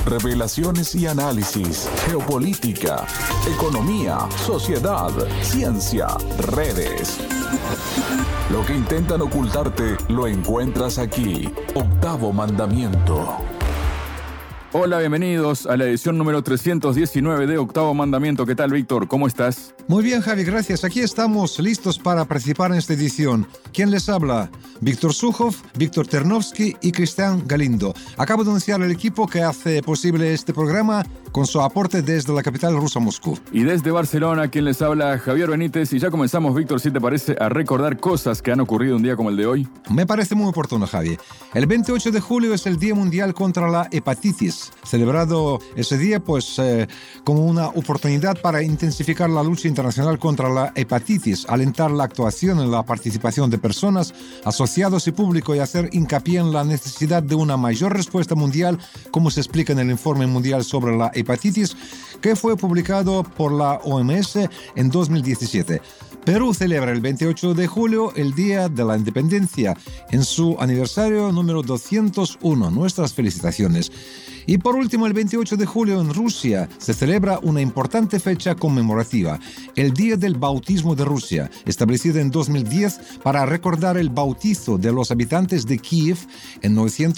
revelaciones y análisis, geopolítica, economía, sociedad, ciencia, redes. Lo que intentan ocultarte lo encuentras aquí. Octavo Mandamiento. Hola, bienvenidos a la edición número 319 de Octavo Mandamiento. ¿Qué tal, Víctor? ¿Cómo estás? Muy bien, Javi, gracias. Aquí estamos listos para participar en esta edición. ¿Quién les habla? Víctor Sukhov, Víctor Ternovsky y Cristian Galindo. Acabo de anunciar el equipo que hace posible este programa con su aporte desde la capital rusa, Moscú. Y desde Barcelona, quien les habla, Javier Benítez. Y ya comenzamos, Víctor, si te parece, a recordar cosas que han ocurrido un día como el de hoy. Me parece muy oportuno, Javi. El 28 de julio es el Día Mundial contra la Hepatitis, celebrado ese día como una oportunidad para intensificar la lucha internacional contra la hepatitis, alentar la actuación en la participación de personas, asociados y público y hacer hincapié en la necesidad de una mayor respuesta mundial, como se explica en el Informe Mundial sobre la Hepatitis, que fue publicado por la OMS en 2017. Perú celebra el 28 de julio el Día de la Independencia, en su aniversario número 201. Nuestras felicitaciones. Y por último, el 28 de julio en Rusia se celebra una importante fecha conmemorativa, el Día del Bautismo de Rusia, establecida en 2010 para recordar el bautizo de los habitantes de Kiev en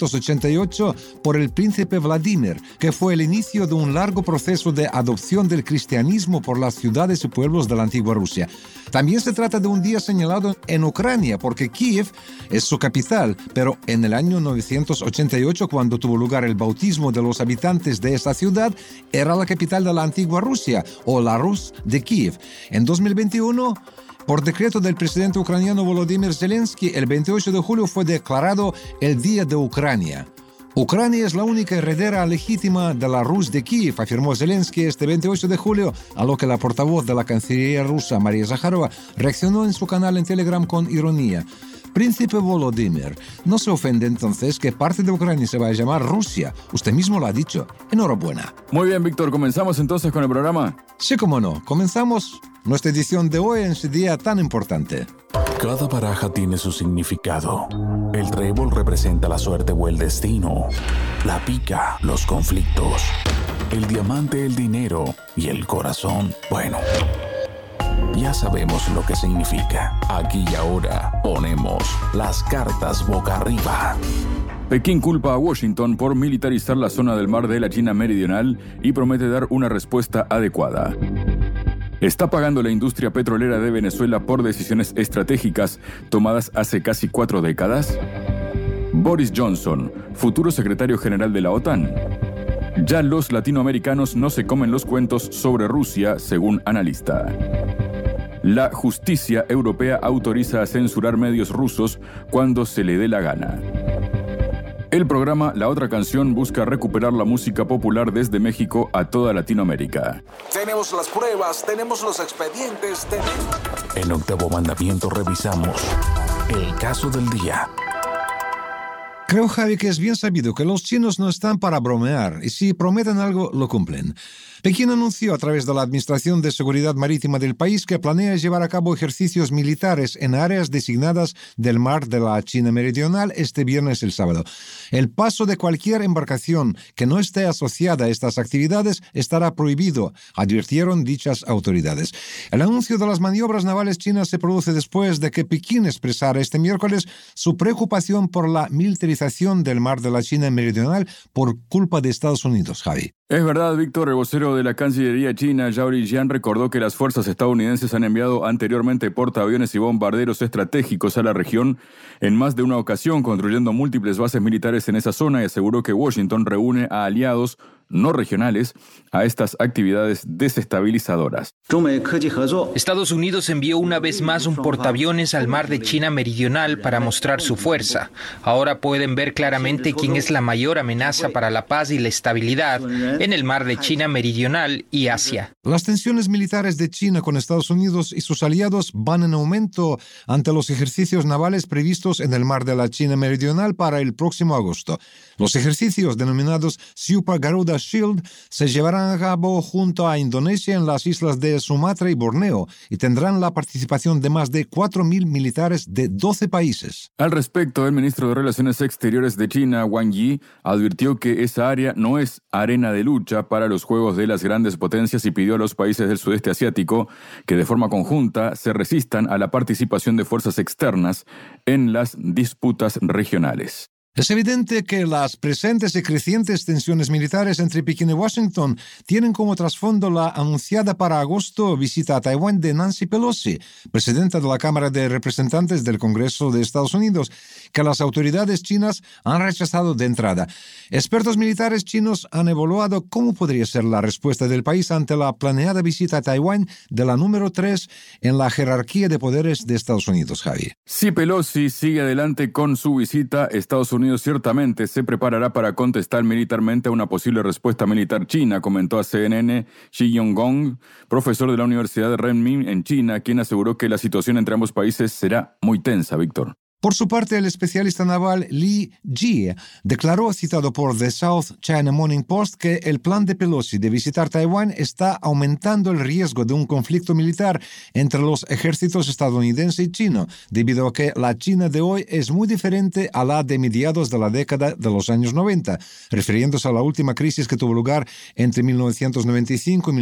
988 por el príncipe Vladimir, que fue el inicio de un largo proceso de adopción del cristianismo por las ciudades y pueblos de la antigua Rusia. También se trata de un día señalado en Ucrania, porque Kiev es su capital, pero en el año 988, cuando tuvo lugar el bautismo de los habitantes de esa ciudad, era la capital de la antigua Rusia, o la Rus de Kiev. En 2021, por decreto del presidente ucraniano Volodymyr Zelensky, el 28 de julio fue declarado el Día de Ucrania. Ucrania es la única heredera legítima de la Rus de Kiev, afirmó Zelensky este 28 de julio, a lo que la portavoz de la Cancillería rusa, María Zakharova, reaccionó en su canal en Telegram con ironía. Príncipe Volodymyr, no se ofende entonces que parte de Ucrania se va a llamar Rusia. Usted mismo lo ha dicho. Enhorabuena. Muy bien, Víctor, ¿comenzamos entonces con el programa? Sí, cómo no. Comenzamos nuestra edición de hoy en este día tan importante. Cada baraja tiene su significado. El trébol representa la suerte o el destino. La pica, los conflictos. El diamante, el dinero. Y el corazón, bueno, ya sabemos lo que significa. Aquí y ahora ponemos las cartas boca arriba. Pekín culpa a Washington por militarizar la zona del mar de la China Meridional y promete dar una respuesta adecuada. ¿Está pagando la industria petrolera de Venezuela por decisiones estratégicas tomadas hace casi 4 décadas? Boris Johnson, futuro secretario general de la OTAN. Ya los latinoamericanos no se comen los cuentos sobre Rusia, según analista. La justicia europea autoriza a censurar medios rusos cuando se le dé la gana. El programa La Otra Canción busca recuperar la música popular desde México a toda Latinoamérica. Tenemos las pruebas, tenemos los expedientes, En Octavo Mandamiento revisamos el caso del día. Creo, Javi, que es bien sabido que los chinos no están para bromear y si prometen algo, lo cumplen. Pekín anunció a través de la Administración de Seguridad Marítima del país que planea llevar a cabo ejercicios militares en áreas designadas del mar de la China Meridional este viernes y el sábado. El paso de cualquier embarcación que no esté asociada a estas actividades estará prohibido, advirtieron dichas autoridades. El anuncio de las maniobras navales chinas se produce después de que Pekín expresara este miércoles su preocupación por la militarización del mar de la China Meridional por culpa de Estados Unidos, Javi. Es verdad, Víctor. El vocero de la Cancillería china, Zhao Lijian, recordó que las fuerzas estadounidenses han enviado anteriormente portaaviones y bombarderos estratégicos a la región en más de una ocasión, construyendo múltiples bases militares en esa zona, y aseguró que Washington reúne a aliados no regionales a estas actividades desestabilizadoras. Estados Unidos envió una vez más un portaaviones al mar de China Meridional para mostrar su fuerza. Ahora pueden ver claramente quién es la mayor amenaza para la paz y la estabilidad en el mar de China Meridional y Asia. Las tensiones militares de China con Estados Unidos y sus aliados van en aumento ante los ejercicios navales previstos en el mar de la China Meridional para el próximo agosto. Los ejercicios denominados Super Garuda Shield se llevarán a cabo junto a Indonesia en las islas de Sumatra y Borneo y tendrán la participación de más de 4.000 militares de 12 países. Al respecto, el ministro de Relaciones Exteriores de China, Wang Yi, advirtió que esa área no es arena de lucha para los juegos de las grandes potencias y pidió a los países del sudeste asiático que de forma conjunta se resistan a la participación de fuerzas externas en las disputas regionales. Es evidente que las presentes y crecientes tensiones militares entre Pekín y Washington tienen como trasfondo la anunciada para agosto visita a Taiwán de Nancy Pelosi, presidenta de la Cámara de Representantes del Congreso de Estados Unidos, que las autoridades chinas han rechazado de entrada. Expertos militares chinos han evaluado cómo podría ser la respuesta del país ante la planeada visita a Taiwán de la número 3 en la jerarquía de poderes de Estados Unidos, Javi. Si Pelosi sigue adelante con su visita, Estados Unidos ciertamente se preparará para contestar militarmente a una posible respuesta militar china, comentó a CNN Xi Yonggong, profesor de la Universidad de Renmin en China, quien aseguró que la situación entre ambos países será muy tensa, Víctor. Por su parte, el especialista naval Li Jie declaró, citado por The South China Morning Post, que el plan de Pelosi de visitar Taiwán está aumentando el riesgo de un conflicto militar entre los ejércitos estadounidense y chino, debido a que la China de hoy es muy diferente a la de mediados de la década de los años 90, refiriéndose a la última crisis que tuvo lugar entre 1995 y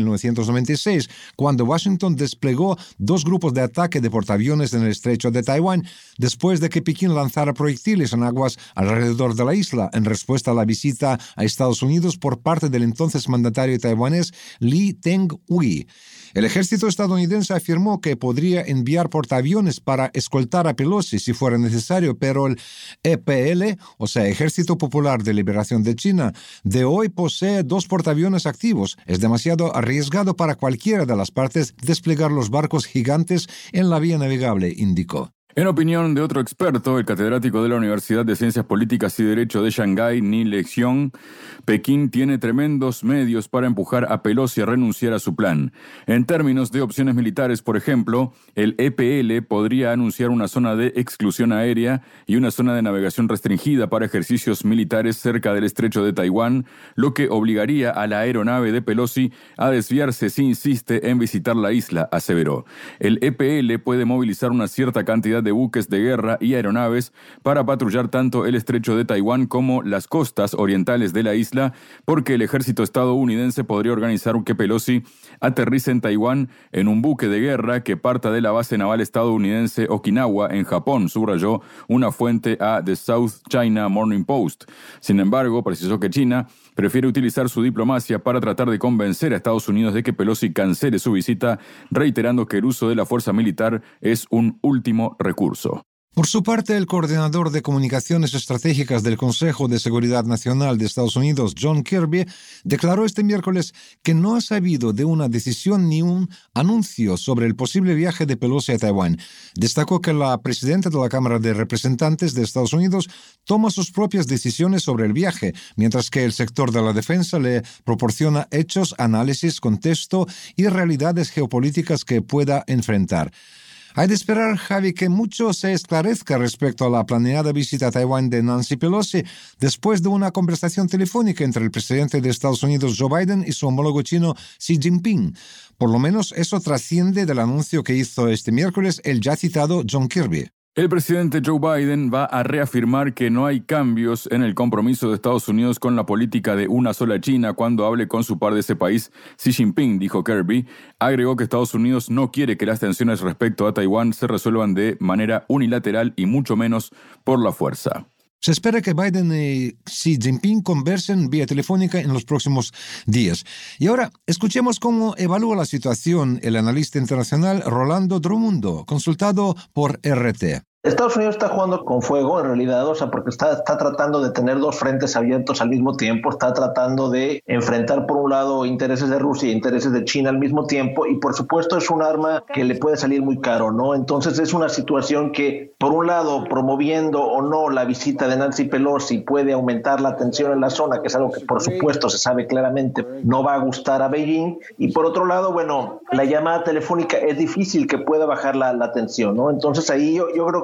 1996, cuando Washington desplegó 2 grupos de ataque de portaaviones en el estrecho de Taiwán, después de que Pekín lanzara proyectiles en aguas alrededor de la isla en respuesta a la visita a Estados Unidos por parte del entonces mandatario taiwanés Lee Teng-hui. El ejército estadounidense afirmó que podría enviar portaaviones para escoltar a Pelosi si fuera necesario, pero el EPL, o sea, Ejército Popular de Liberación de China, de hoy posee 2 portaaviones activos. Es demasiado arriesgado para cualquiera de las partes desplegar los barcos gigantes en la vía navegable, indicó. En opinión de otro experto, el catedrático de la Universidad de Ciencias Políticas y Derecho de Shanghái, Ni Lexiong, Pekín tiene tremendos medios para empujar a Pelosi a renunciar a su plan. En términos de opciones militares, por ejemplo, el EPL podría anunciar una zona de exclusión aérea y una zona de navegación restringida para ejercicios militares cerca del estrecho de Taiwán, lo que obligaría a la aeronave de Pelosi a desviarse si insiste en visitar la isla, aseveró. El EPL puede movilizar una cierta cantidad de buques de guerra y aeronaves para patrullar tanto el estrecho de Taiwán como las costas orientales de la isla, porque el ejército estadounidense podría organizar que Pelosi aterrice en Taiwán en un buque de guerra que parta de la base naval estadounidense Okinawa en Japón, subrayó una fuente a The South China Morning Post. Sin embargo, precisó que China prefiere utilizar su diplomacia para tratar de convencer a Estados Unidos de que Pelosi cancele su visita, reiterando que el uso de la fuerza militar es un último recurso. Por su parte, el coordinador de comunicaciones estratégicas del Consejo de Seguridad Nacional de Estados Unidos, John Kirby, declaró este miércoles que no ha sabido de una decisión ni un anuncio sobre el posible viaje de Pelosi a Taiwán. Destacó que la presidenta de la Cámara de Representantes de Estados Unidos toma sus propias decisiones sobre el viaje, mientras que el sector de la defensa le proporciona hechos, análisis, contexto y realidades geopolíticas que pueda enfrentar. Hay de esperar, Javi, que mucho se esclarezca respecto a la planeada visita a Taiwán de Nancy Pelosi después de una conversación telefónica entre el presidente de Estados Unidos, Joe Biden, y su homólogo chino, Xi Jinping. Por lo menos eso trasciende del anuncio que hizo este miércoles el ya citado John Kirby. El presidente Joe Biden va a reafirmar que no hay cambios en el compromiso de Estados Unidos con la política de una sola China cuando hable con su par de ese país, Xi Jinping, dijo Kirby. Agregó que Estados Unidos no quiere que las tensiones respecto a Taiwán se resuelvan de manera unilateral y mucho menos por la fuerza. Se espera que Biden y Xi Jinping conversen vía telefónica en los próximos días. Y ahora, escuchemos cómo evalúa la situación el analista internacional Rolando Drumundo, consultado por RT. Estados Unidos está jugando con fuego en realidad, o sea, porque está tratando de tener 2 frentes abiertos al mismo tiempo, está tratando de enfrentar por un lado intereses de Rusia e intereses de China al mismo tiempo, y por supuesto es un arma que le puede salir muy caro, ¿no? Entonces es una situación que, por un lado, promoviendo o no la visita de Nancy Pelosi puede aumentar la tensión en la zona, que es algo que por supuesto se sabe claramente no va a gustar a Beijing, y por otro lado, bueno, la llamada telefónica es difícil que pueda bajar la tensión, ¿no? Entonces ahí yo creo que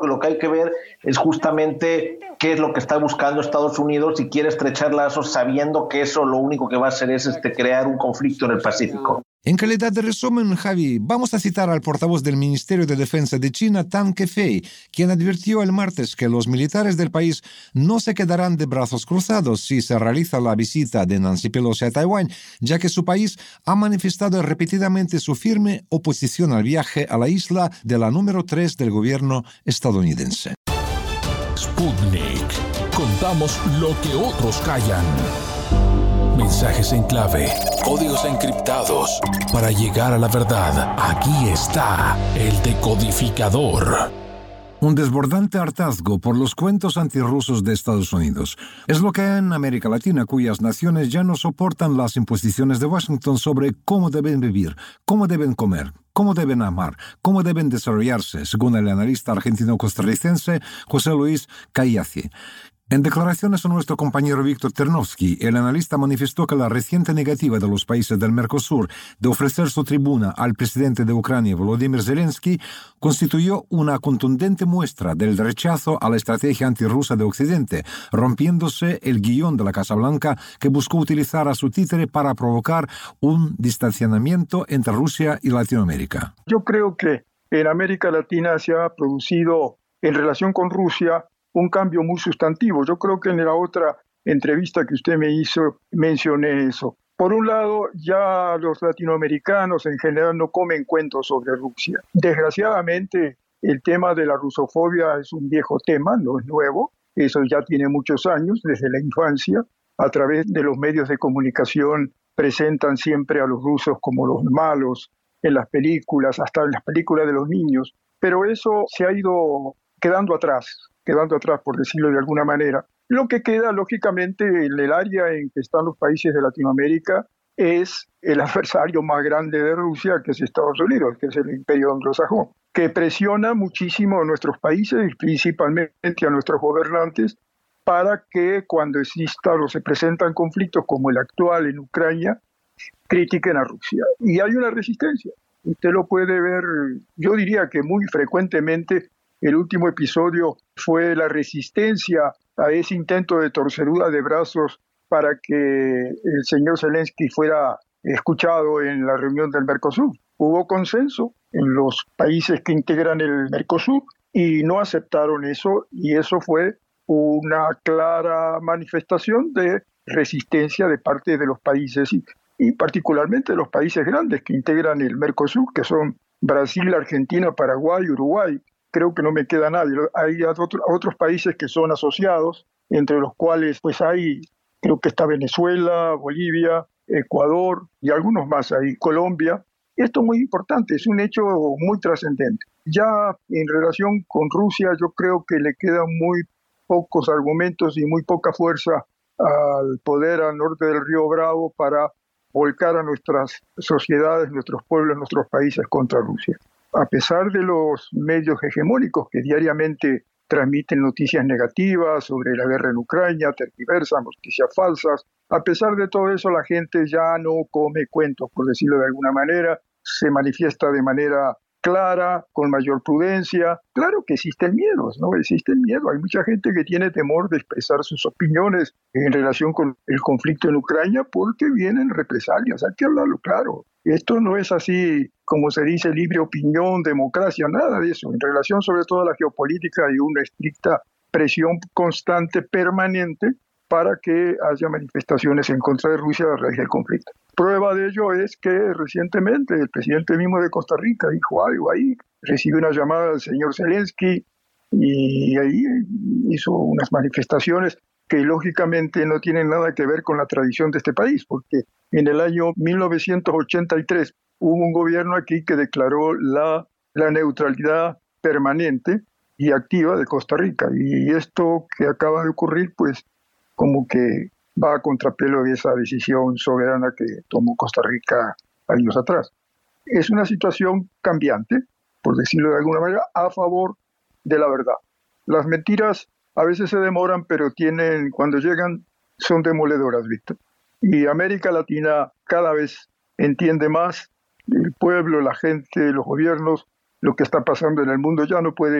que lo que hay que ver es justamente qué es lo que está buscando Estados Unidos y quiere estrechar lazos sabiendo que eso lo único que va a hacer es crear un conflicto en el Pacífico. En calidad de resumen, Javi, vamos a citar al portavoz del Ministerio de Defensa de China, Tang Kefei, quien advirtió el martes que los militares del país no se quedarán de brazos cruzados si se realiza la visita de Nancy Pelosi a Taiwán, ya que su país ha manifestado repetidamente su firme oposición al viaje a la isla de la número 3 del gobierno estadounidense. Sputnik. Contamos lo que otros callan. Mensajes en clave, códigos encriptados. Para llegar a la verdad, aquí está el decodificador. Un desbordante hartazgo por los cuentos antirrusos de Estados Unidos. Es lo que hay en América Latina, cuyas naciones ya no soportan las imposiciones de Washington sobre cómo deben vivir, cómo deben comer, cómo deben amar, cómo deben desarrollarse, según el analista argentino-costarricense José Luis Callaci. En declaraciones a nuestro compañero Víctor Ternovsky, el analista manifestó que la reciente negativa de los países del Mercosur de ofrecer su tribuna al presidente de Ucrania, Volodymyr Zelensky, constituyó una contundente muestra del rechazo a la estrategia antirrusa de Occidente, rompiéndose el guión de la Casa Blanca que buscó utilizar a su títere para provocar un distanciamiento entre Rusia y Latinoamérica. Yo creo que en América Latina se ha producido, en relación con Rusia, un cambio muy sustantivo. Yo creo que en la otra entrevista que usted me hizo mencioné eso. Por un lado, ya los latinoamericanos en general no comen cuentos sobre Rusia. Desgraciadamente, el tema de la rusofobia es un viejo tema, no es nuevo. Eso ya tiene muchos años, desde la infancia. A través de los medios de comunicación presentan siempre a los rusos como los malos en las películas, hasta en las películas de los niños. Pero eso se ha ido quedando atrás, por decirlo de alguna manera. Lo que queda, lógicamente, en el área en que están los países de Latinoamérica es el adversario más grande de Rusia, que es Estados Unidos, que es el imperio anglosajón, que presiona muchísimo a nuestros países y principalmente a nuestros gobernantes para que cuando existan o se presentan conflictos como el actual en Ucrania, critiquen a Rusia. Y hay una resistencia. Usted lo puede ver, yo diría que muy frecuentemente. El último episodio fue la resistencia a ese intento de torcedura de brazos para que el señor Zelensky fuera escuchado en la reunión del Mercosur. Hubo consenso en los países que integran el Mercosur y no aceptaron eso, y eso fue una clara manifestación de resistencia de parte de los países y particularmente de los países grandes que integran el Mercosur, que son Brasil, Argentina, Paraguay, Uruguay. Creo que no me queda nadie. Hay otros países que son asociados, entre los cuales pues hay, creo que está Venezuela, Bolivia, Ecuador y algunos más ahí, Colombia. Esto es muy importante, es un hecho muy trascendente. Ya en relación con Rusia, yo creo que le quedan muy pocos argumentos y muy poca fuerza al poder al norte del río Bravo para volcar a nuestras sociedades, nuestros pueblos, nuestros países contra Rusia. A pesar de los medios hegemónicos que diariamente transmiten noticias negativas sobre la guerra en Ucrania, tergiversan noticias falsas, a pesar de todo eso la gente ya no come cuentos, por decirlo de alguna manera, se manifiesta de manera clara, con mayor prudencia. Claro que existen miedos, ¿no? Existen miedos. Hay mucha gente que tiene temor de expresar sus opiniones en relación con el conflicto en Ucrania porque vienen represalias. Hay que hablarlo claro. Esto no es así, como se dice, libre opinión, democracia, nada de eso. En relación sobre todo a la geopolítica hay una estricta presión constante, permanente, para que haya manifestaciones en contra de Rusia a raíz del conflicto. Prueba de ello es que recientemente el presidente mismo de Costa Rica dijo algo ahí, recibió una llamada del señor Zelensky y ahí hizo unas manifestaciones que lógicamente no tienen nada que ver con la tradición de este país, porque en el año 1983 hubo un gobierno aquí que declaró la neutralidad permanente y activa de Costa Rica, y esto que acaba de ocurrir, pues como que va a contrapelo de esa decisión soberana que tomó Costa Rica años atrás. Es una situación cambiante, por decirlo de alguna manera, a favor de la verdad. Las mentiras a veces se demoran, pero cuando llegan, son demoledoras, Víctor. Y América Latina cada vez entiende más, el pueblo, la gente, los gobiernos, lo que está pasando en el mundo, ya no pueden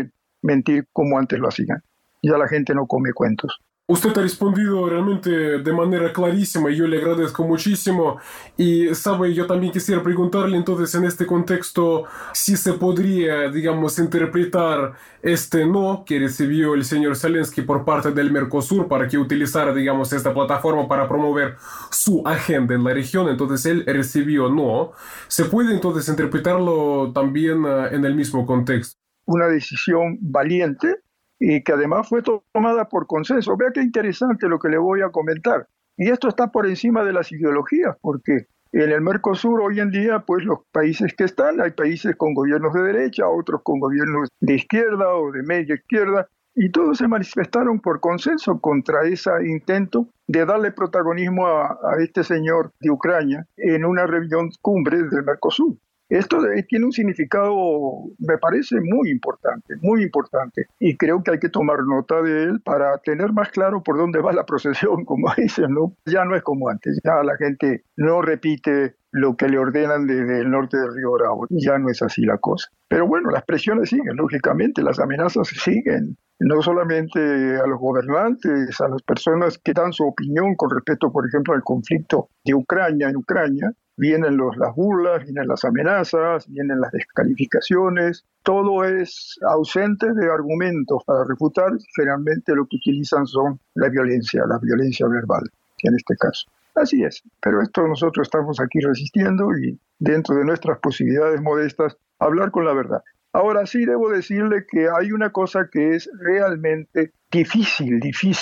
mentir como antes lo hacían. Ya la gente no come cuentos. Usted ha respondido realmente de manera clarísima y yo le agradezco muchísimo. Y, sabe, yo también quisiera preguntarle entonces en este contexto si se podría, digamos, interpretar este no que recibió el señor Zelensky por parte del Mercosur para que utilizara, digamos, esta plataforma para promover su agenda en la región. Entonces él recibió no. ¿Se puede entonces interpretarlo también en el mismo contexto? Una decisión valiente y que además fue tomada por consenso. Vea qué interesante lo que le voy a comentar. Y esto está por encima de las ideologías, porque en el Mercosur hoy en día, pues los países que están, hay países con gobiernos de derecha, otros con gobiernos de izquierda o de media izquierda, y todos se manifestaron por consenso contra ese intento de darle protagonismo a este señor de Ucrania en una reunión cumbre del Mercosur. Esto tiene un significado, me parece, muy importante, y creo que hay que tomar nota de él para tener más claro por dónde va la procesión, como dicen, ¿no? Ya no es como antes, ya la gente no repite lo que le ordenan desde el norte del Río Bravo, ya no es así la cosa. Pero bueno, las presiones siguen, lógicamente, las amenazas siguen, no solamente a los gobernantes, a las personas que dan su opinión con respecto, por ejemplo, al conflicto de Ucrania en Ucrania. Vienen las burlas, vienen las amenazas, vienen las descalificaciones. Todo es ausente de argumentos para refutar. Generalmente lo que utilizan son la violencia verbal, en este caso. Así es, pero esto nosotros estamos aquí resistiendo y dentro de nuestras posibilidades modestas, hablar con la verdad. Ahora sí debo decirle que hay una cosa que es realmente difícil,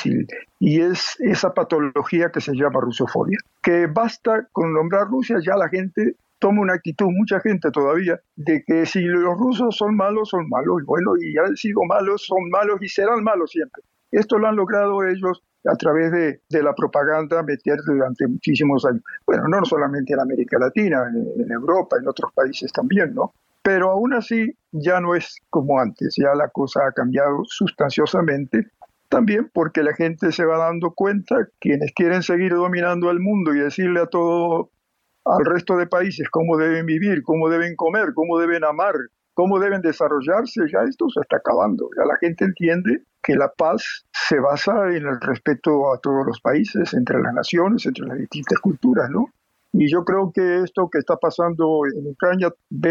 y es esa patología que se llama rusofobia. Que basta con nombrar Rusia, ya la gente toma una actitud, mucha gente todavía, de que si los rusos son malos, y bueno, y han sido malos, son malos y serán malos siempre. Esto lo han logrado ellos a través de la propaganda meter durante muchísimos años. Bueno, no solamente en América Latina, en Europa, en otros países también, ¿no? Pero aún así ya no es como antes, ya la cosa ha cambiado sustanciosamente, también porque la gente se va dando cuenta, quienes quieren seguir dominando el mundo y decirle a todo, al resto de países cómo deben vivir, cómo deben comer, cómo deben amar, cómo deben desarrollarse, ya esto se está acabando. Ya la gente entiende que la paz se basa en el respeto a todos los países, entre las naciones, entre las distintas culturas, ¿no? Y yo creo que esto que está pasando en Ucrania,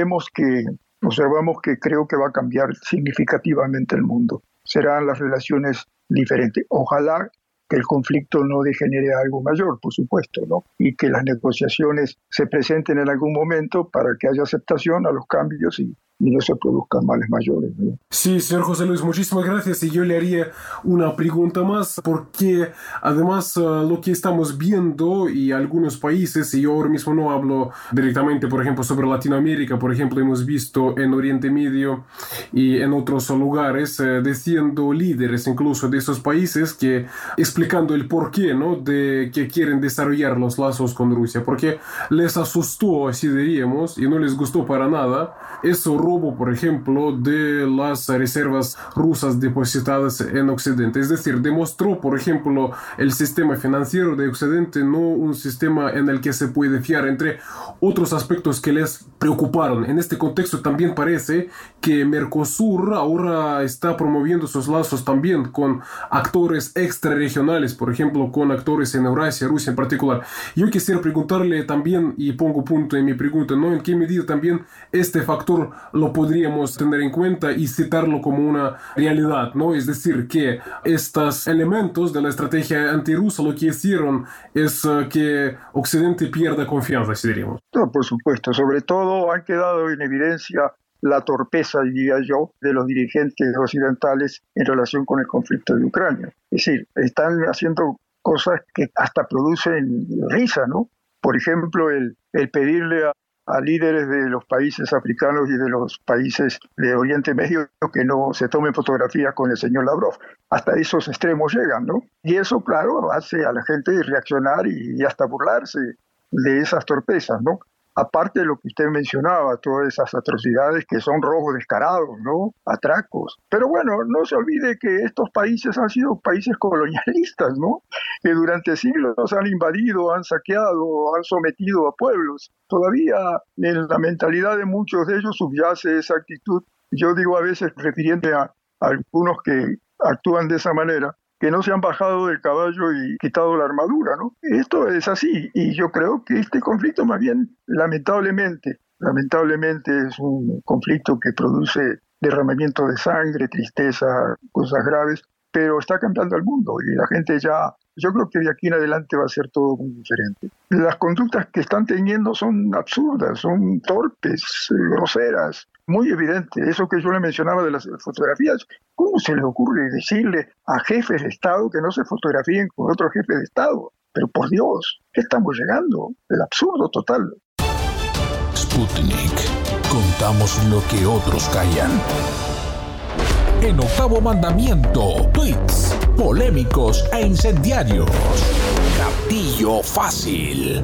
observamos que creo que va a cambiar significativamente el mundo. Serán las relaciones diferentes. Ojalá que el conflicto no degenere a algo mayor, por supuesto, ¿no? Y que las negociaciones se presenten en algún momento para que haya aceptación a los cambios y no se produzcan males mayores, ¿no? Sí, señor José Luis, muchísimas gracias. Y yo le haría una pregunta más, porque además lo que estamos viendo y algunos países, y yo ahora mismo no hablo directamente, por ejemplo, sobre Latinoamérica, por ejemplo, hemos visto en Oriente Medio y en otros lugares, diciendo líderes incluso de esos países que explicando el porqué, ¿no? De que quieren desarrollar los lazos con Rusia, porque les asustó, así diríamos, y no les gustó para nada eso robo, por ejemplo, de las reservas rusas depositadas en Occidente. Es decir, demostró, por ejemplo, el sistema financiero de Occidente no un sistema en el que se puede fiar, entre otros aspectos que les preocuparon. En este contexto también parece que Mercosur ahora está promoviendo sus lazos también con actores extrarregionales, por ejemplo, con actores en Eurasia, Rusia en particular. Yo quisiera preguntarle también, y pongo punto en mi pregunta, ¿no? ¿En qué medida también este factor lo podríamos tener en cuenta y citarlo como una realidad, ¿no? Es decir, que estos elementos de la estrategia antirrusa lo que hicieron es que Occidente pierda confianza, si diríamos. No, por supuesto. Sobre todo han quedado en evidencia la torpeza, diría yo, de los dirigentes occidentales en relación con el conflicto de Ucrania. Es decir, están haciendo cosas que hasta producen risa, ¿no? Por ejemplo, el pedirle a líderes de los países africanos y de los países de Oriente Medio que no se tomen fotografías con el señor Lavrov. Hasta esos extremos llegan, ¿no? Y eso, claro, hace a la gente reaccionar y hasta burlarse de esas torpezas, ¿no? Aparte de lo que usted mencionaba, todas esas atrocidades que son robos descarados, ¿no? Atracos. Pero bueno, no se olvide que estos países han sido países colonialistas, ¿no? Que durante siglos han invadido, han saqueado, han sometido a pueblos. Todavía en la mentalidad de muchos de ellos subyace esa actitud. Yo digo a veces, refiriéndome a algunos que actúan de esa manera, que no se han bajado del caballo y quitado la armadura, ¿no? Esto es así, y yo creo que este conflicto más bien, lamentablemente es un conflicto que produce derramamiento de sangre, tristeza, cosas graves, pero está cambiando el mundo y la gente ya, yo creo que de aquí en adelante va a ser todo muy diferente. Las conductas que están teniendo son absurdas, son torpes, groseras, muy evidente. Eso que yo le mencionaba de las fotografías, ¿cómo se le ocurre decirle a jefes de Estado que no se fotografíen con otro jefe de Estado? Pero por Dios, ¿qué estamos llegando? El absurdo total. Sputnik. Contamos lo que otros callan. En Octavo Mandamiento, tweets polémicos e incendiarios. Gatillo fácil.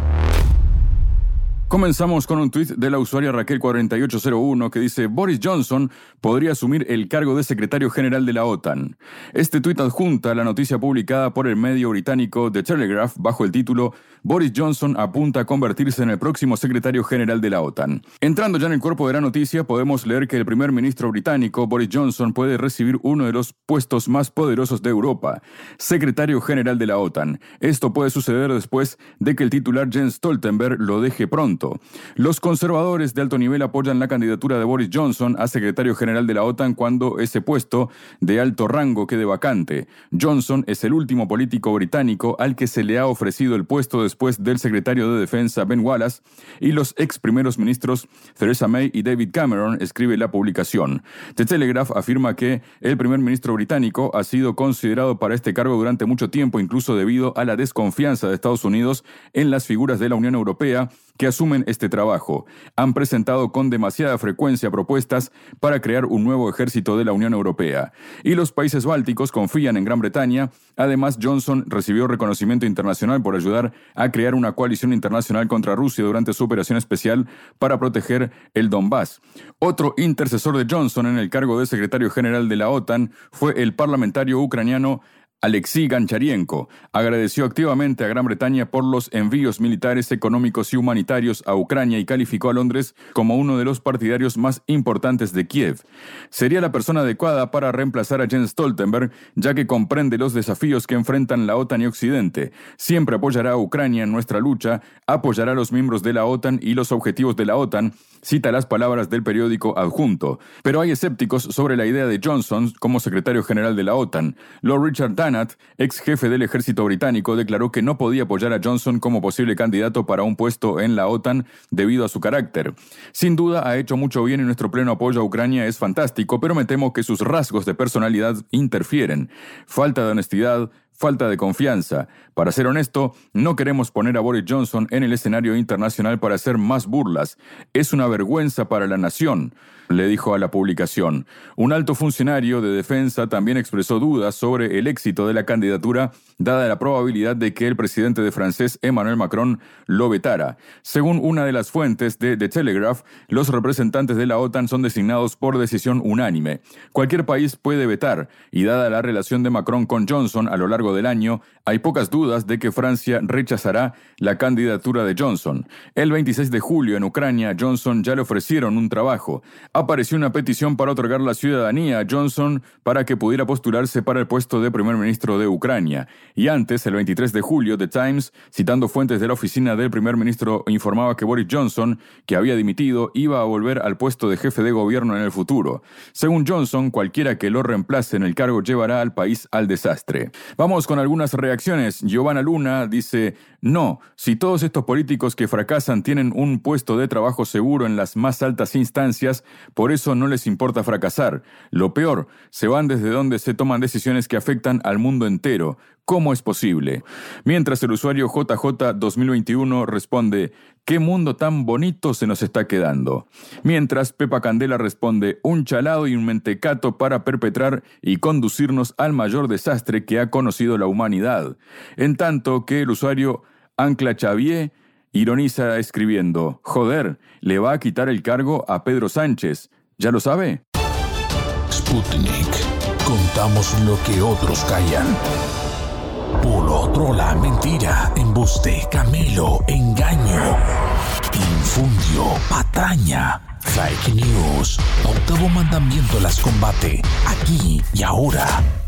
Comenzamos con un tuit de la usuaria Raquel4801 que dice: Boris Johnson podría asumir el cargo de secretario general de la OTAN. Este tuit adjunta la noticia publicada por el medio británico The Telegraph bajo el título Boris Johnson apunta a convertirse en el próximo secretario general de la OTAN. Entrando ya en el cuerpo de la noticia, podemos leer que el primer ministro británico Boris Johnson puede recibir uno de los puestos más poderosos de Europa, secretario general de la OTAN. Esto puede suceder después de que el titular Jens Stoltenberg lo deje pronto. Los conservadores de alto nivel apoyan la candidatura de Boris Johnson a secretario general de la OTAN cuando ese puesto de alto rango quede vacante. Johnson es el último político británico al que se le ha ofrecido el puesto después del secretario de Defensa Ben Wallace y los ex primeros ministros Theresa May y David Cameron, escribe la publicación. The Telegraph afirma que el primer ministro británico ha sido considerado para este cargo durante mucho tiempo, incluso debido a la desconfianza de Estados Unidos en las figuras de la Unión Europea que asumen este trabajo. Han presentado con demasiada frecuencia propuestas para crear un nuevo ejército de la Unión Europea. Y los países bálticos confían en Gran Bretaña. Además, Johnson recibió reconocimiento internacional por ayudar a crear una coalición internacional contra Rusia durante su operación especial para proteger el Donbass. Otro intercesor de Johnson en el cargo de secretario general de la OTAN fue el parlamentario ucraniano Alexei Gancharienko. Agradeció activamente a Gran Bretaña por los envíos militares, económicos y humanitarios a Ucrania y calificó a Londres como uno de los partidarios más importantes de Kiev. Sería la persona adecuada para reemplazar a Jens Stoltenberg, ya que comprende los desafíos que enfrentan la OTAN y Occidente. Siempre apoyará a Ucrania en nuestra lucha, apoyará a los miembros de la OTAN y los objetivos de la OTAN, cita las palabras del periódico adjunto. Pero hay escépticos sobre la idea de Johnson como secretario general de la OTAN. Lord Richard Dannatt, ex jefe del ejército británico, declaró que no podía apoyar a Johnson como posible candidato para un puesto en la OTAN debido a su carácter. Sin duda ha hecho mucho bien y nuestro pleno apoyo a Ucrania es fantástico, pero me temo que sus rasgos de personalidad interfieren. Falta de honestidad, falta de confianza. Para ser honesto, no queremos poner a Boris Johnson en el escenario internacional para hacer más burlas. Es una vergüenza para la nación, le dijo a la publicación. Un alto funcionario de defensa también expresó dudas sobre el éxito de la candidatura, dada la probabilidad de que el presidente francés Emmanuel Macron lo vetara. Según una de las fuentes de The Telegraph, los representantes de la OTAN son designados por decisión unánime. Cualquier país puede vetar, y dada la relación de Macron con Johnson a lo largo del año, hay pocas dudas de que Francia rechazará la candidatura de Johnson. El 26 de julio en Ucrania, Johnson ya le ofrecieron un trabajo. Apareció una petición para otorgar la ciudadanía a Johnson para que pudiera postularse para el puesto de primer ministro de Ucrania. Y antes, el 23 de julio, The Times, citando fuentes de la oficina del primer ministro, informaba que Boris Johnson, que había dimitido, iba a volver al puesto de jefe de gobierno en el futuro. Según Johnson, cualquiera que lo reemplace en el cargo llevará al país al desastre. Vamos con algunas reacciones. Giovanna Luna dice: no, si todos estos políticos que fracasan tienen un puesto de trabajo seguro en las más altas instancias, por eso no les importa fracasar. Lo peor, se van desde donde se toman decisiones que afectan al mundo entero. ¿Cómo es posible? Mientras el usuario JJ2021 responde: ¿qué mundo tan bonito se nos está quedando? Mientras Pepa Candela responde: un chalado y un mentecato para perpetrar y conducirnos al mayor desastre que ha conocido la humanidad. En tanto que el usuario Ancla Xavier ironiza escribiendo: joder, le va a quitar el cargo a Pedro Sánchez. ¿Ya lo sabe? Sputnik. Contamos lo que otros callan. Puro, trola, mentira, embuste, camelo, engaño. Infundio, patraña, fake news. Octavo mandamiento las combate, aquí y ahora.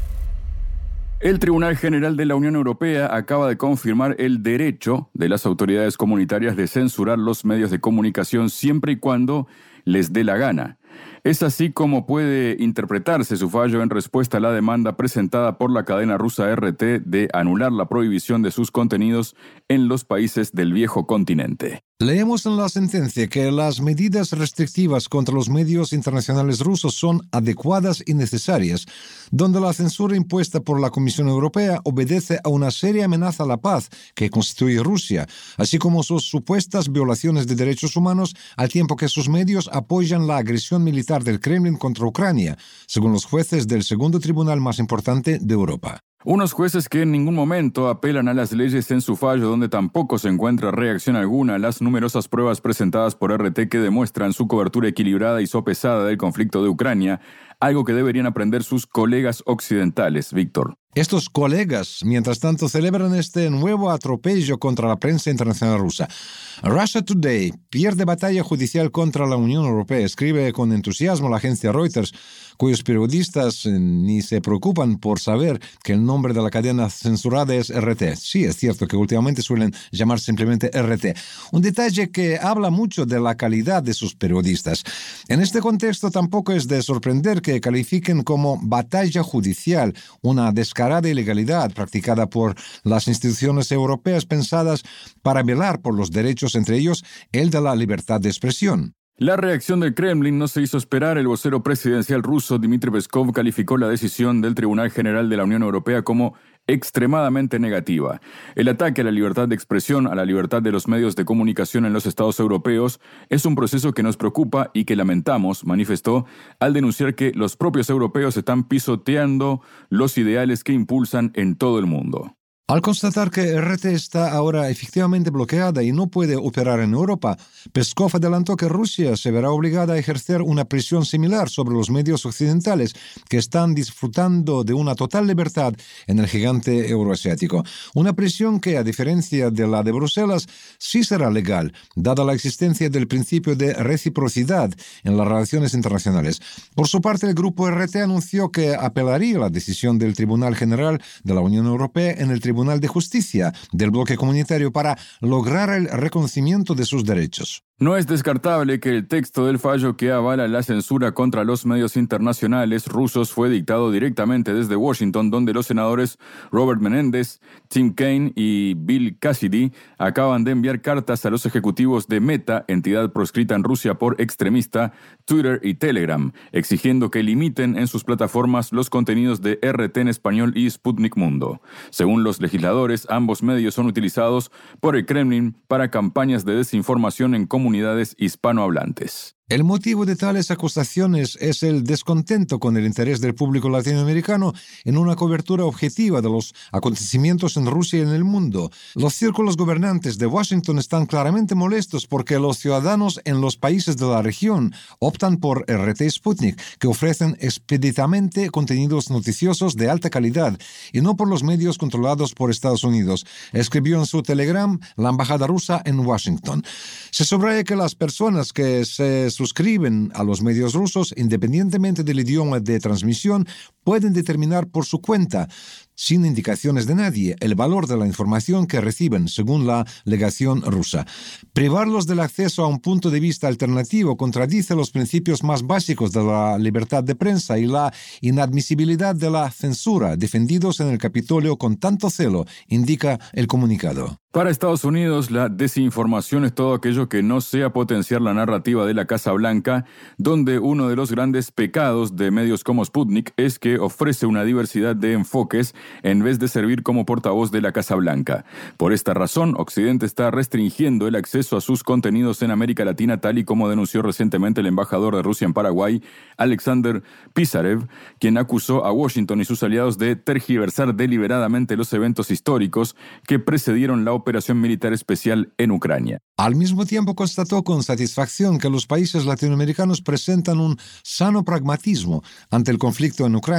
El Tribunal General de la Unión Europea acaba de confirmar el derecho de las autoridades comunitarias de censurar los medios de comunicación siempre y cuando les dé la gana. Es así como puede interpretarse su fallo en respuesta a la demanda presentada por la cadena rusa RT de anular la prohibición de sus contenidos en los países del viejo continente. Leemos en la sentencia que las medidas restrictivas contra los medios internacionales rusos son adecuadas y necesarias, donde la censura impuesta por la Comisión Europea obedece a una seria amenaza a la paz que constituye Rusia, así como sus supuestas violaciones de derechos humanos, al tiempo que sus medios apoyan la agresión militar del Kremlin contra Ucrania, según los jueces del segundo tribunal más importante de Europa. Unos jueces que en ningún momento apelan a las leyes en su fallo, donde tampoco se encuentra reacción alguna a las numerosas pruebas presentadas por RT que demuestran su cobertura equilibrada y sopesada del conflicto de Ucrania, algo que deberían aprender sus colegas occidentales, Víctor. Estos colegas, mientras tanto, celebran este nuevo atropello contra la prensa internacional rusa. Russia Today pierde batalla judicial contra la Unión Europea, escribe con entusiasmo la agencia Reuters, cuyos periodistas ni se preocupan por saber que el nombre de la cadena censurada es RT. Sí, es cierto que últimamente suelen llamar simplemente RT. Un detalle que habla mucho de la calidad de sus periodistas. En este contexto tampoco es de sorprender que califiquen como batalla judicial una descarada ilegalidad practicada por las instituciones europeas pensadas para velar por los derechos, entre ellos el de la libertad de expresión. La reacción del Kremlin no se hizo esperar. El vocero presidencial ruso Dmitry Peskov calificó la decisión del Tribunal General de la Unión Europea como extremadamente negativa. El ataque a la libertad de expresión, a la libertad de los medios de comunicación en los Estados europeos, es un proceso que nos preocupa y que lamentamos, manifestó, al denunciar que los propios europeos están pisoteando los ideales que impulsan en todo el mundo. Al constatar que RT está ahora efectivamente bloqueada y no puede operar en Europa, Peskov adelantó que Rusia se verá obligada a ejercer una presión similar sobre los medios occidentales que están disfrutando de una total libertad en el gigante euroasiático. Una presión que, a diferencia de la de Bruselas, sí será legal, dada la existencia del principio de reciprocidad en las relaciones internacionales. Por su parte, el grupo RT anunció que apelaría la decisión del Tribunal General de la Unión Europea en el Tribunal de Justicia del bloque comunitario para lograr el reconocimiento de sus derechos. No es descartable que el texto del fallo que avala la censura contra los medios internacionales rusos fue dictado directamente desde Washington, donde los senadores Robert Menendez, Tim Kaine y Bill Cassidy acaban de enviar cartas a los ejecutivos de Meta, entidad proscrita en Rusia por extremista, Twitter y Telegram, exigiendo que limiten en sus plataformas los contenidos de RT en español y Sputnik Mundo. Según los legisladores, ambos medios son utilizados por el Kremlin para campañas de desinformación en comunidades hispanohablantes. El motivo de tales acusaciones es el descontento con el interés del público latinoamericano en una cobertura objetiva de los acontecimientos en Rusia y en el mundo. Los círculos gobernantes de Washington están claramente molestos porque los ciudadanos en los países de la región optan por RT y Sputnik, que ofrecen expeditamente contenidos noticiosos de alta calidad, y no por los medios controlados por Estados Unidos, escribió en su Telegram la embajada rusa en Washington. Se subraya que las personas que se suscriben a los medios rusos, independientemente del idioma de transmisión, pueden determinar por su cuenta, sin indicaciones de nadie, el valor de la información que reciben, según la legación rusa. Privarlos del acceso a un punto de vista alternativo contradice los principios más básicos de la libertad de prensa y la inadmisibilidad de la censura, defendidos en el Capitolio con tanto celo, indica el comunicado. Para Estados Unidos, la desinformación es todo aquello que no sea potenciar la narrativa de la Casa Blanca, donde uno de los grandes pecados de medios como Sputnik es que ofrece una diversidad de enfoques en vez de servir como portavoz de la Casa Blanca. Por esta razón, Occidente está restringiendo el acceso a sus contenidos en América Latina, tal y como denunció recientemente el embajador de Rusia en Paraguay, Alexander Pisarev, quien acusó a Washington y sus aliados de tergiversar deliberadamente los eventos históricos que precedieron la operación militar especial en Ucrania. Al mismo tiempo constató con satisfacción que los países latinoamericanos presentan un sano pragmatismo ante el conflicto en Ucrania,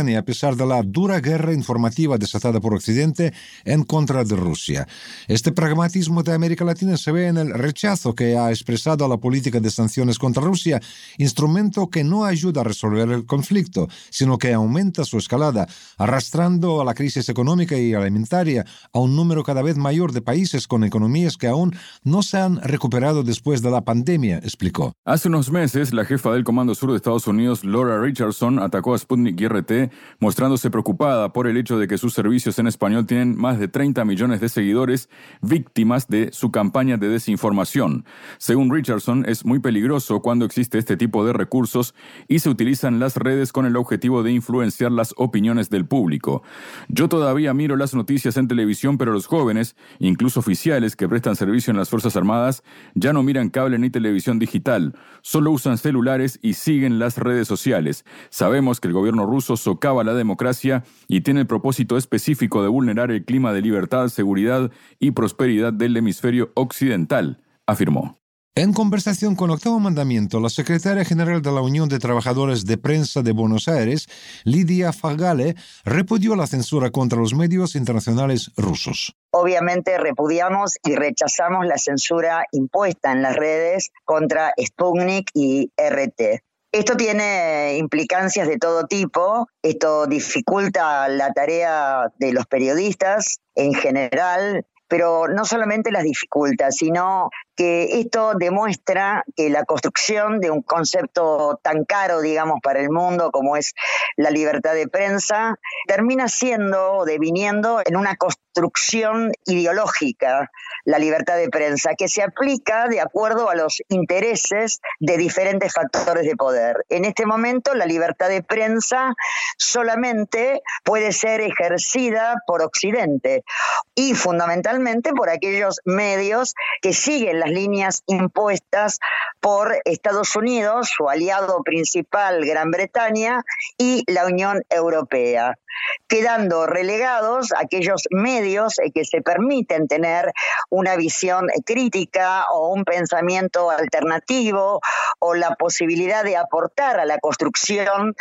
Ucrania a pesar de la dura guerra informativa desatada por Occidente en contra de Rusia. Este pragmatismo de América Latina se ve en el rechazo que ha expresado a la política de sanciones contra Rusia, instrumento que no ayuda a resolver el conflicto, sino que aumenta su escalada, arrastrando a la crisis económica y alimentaria a un número cada vez mayor de países con economías que aún no se han recuperado después de la pandemia, explicó. Hace unos meses, la jefa del Comando Sur de Estados Unidos, Laura Richardson, atacó a Sputnik y RT, mostrándose preocupada por el hecho de que sus servicios en español tienen más de 30 millones de seguidores víctimas de su campaña de desinformación. Según Richardson, es muy peligroso cuando existe este tipo de recursos y se utilizan las redes con el objetivo de influenciar las opiniones del público. Yo todavía miro las noticias en televisión, pero los jóvenes, incluso oficiales que prestan servicio en las Fuerzas Armadas, ya no miran cable ni televisión digital, solo usan celulares y siguen las redes sociales. Sabemos que el gobierno ruso socava la democracia y tiene el propósito específico de vulnerar el clima de libertad, seguridad y prosperidad del hemisferio occidental, afirmó. En conversación con Octavo Mandamiento, la secretaria general de la Unión de Trabajadores de Prensa de Buenos Aires, Lidia Fagale, repudió la censura contra los medios internacionales rusos. Obviamente repudiamos y rechazamos la censura impuesta en las redes contra Sputnik y RT. Esto tiene implicancias de todo tipo, esto dificulta la tarea de los periodistas en general, pero no solamente las dificulta, sino que esto demuestra que la construcción de un concepto tan caro, digamos, para el mundo como es la libertad de prensa, termina siendo o deviniendo en una construcción ideológica, la libertad de prensa, que se aplica de acuerdo a los intereses de diferentes factores de poder. En este momento, la libertad de prensa solamente puede ser ejercida por Occidente y fundamentalmente por aquellos medios que siguen las líneas impuestas por Estados Unidos, su aliado principal Gran Bretaña y la Unión Europea, quedando relegados aquellos medios que se permiten tener una visión crítica o un pensamiento alternativo o la posibilidad de aportar a la construcción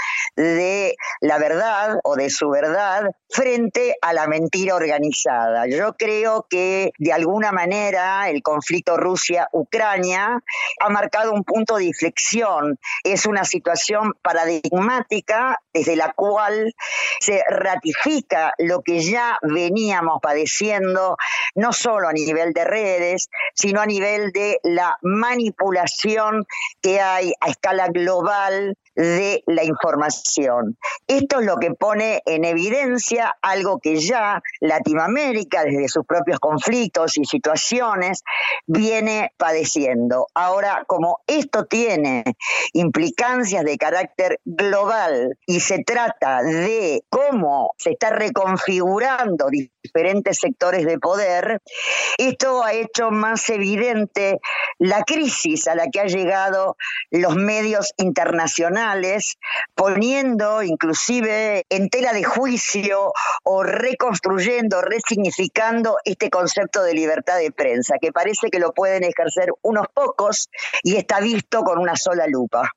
de la verdad o de su verdad frente a la mentira organizada. Yo creo que de alguna manera el conflicto Rusia-Ucrania ha marcado un punto de inflexión. Es una situación paradigmática desde la cual se ratifica lo que ya veníamos padeciendo, no solo a nivel de redes, sino a nivel de la manipulación que hay a escala global de la información. Esto es lo que pone en evidencia algo que ya Latinoamérica, desde sus propios conflictos y situaciones, viene padeciendo. Ahora, como esto tiene implicancias de carácter global y se trata de cómo se está reconfigurando diferentes sectores de poder, esto ha hecho más evidente la crisis a la que han llegado los medios internacionales, poniendo inclusive en tela de juicio o reconstruyendo, resignificando este concepto de libertad de prensa, que parece que lo pueden ejercer unos pocos y está visto con una sola lupa.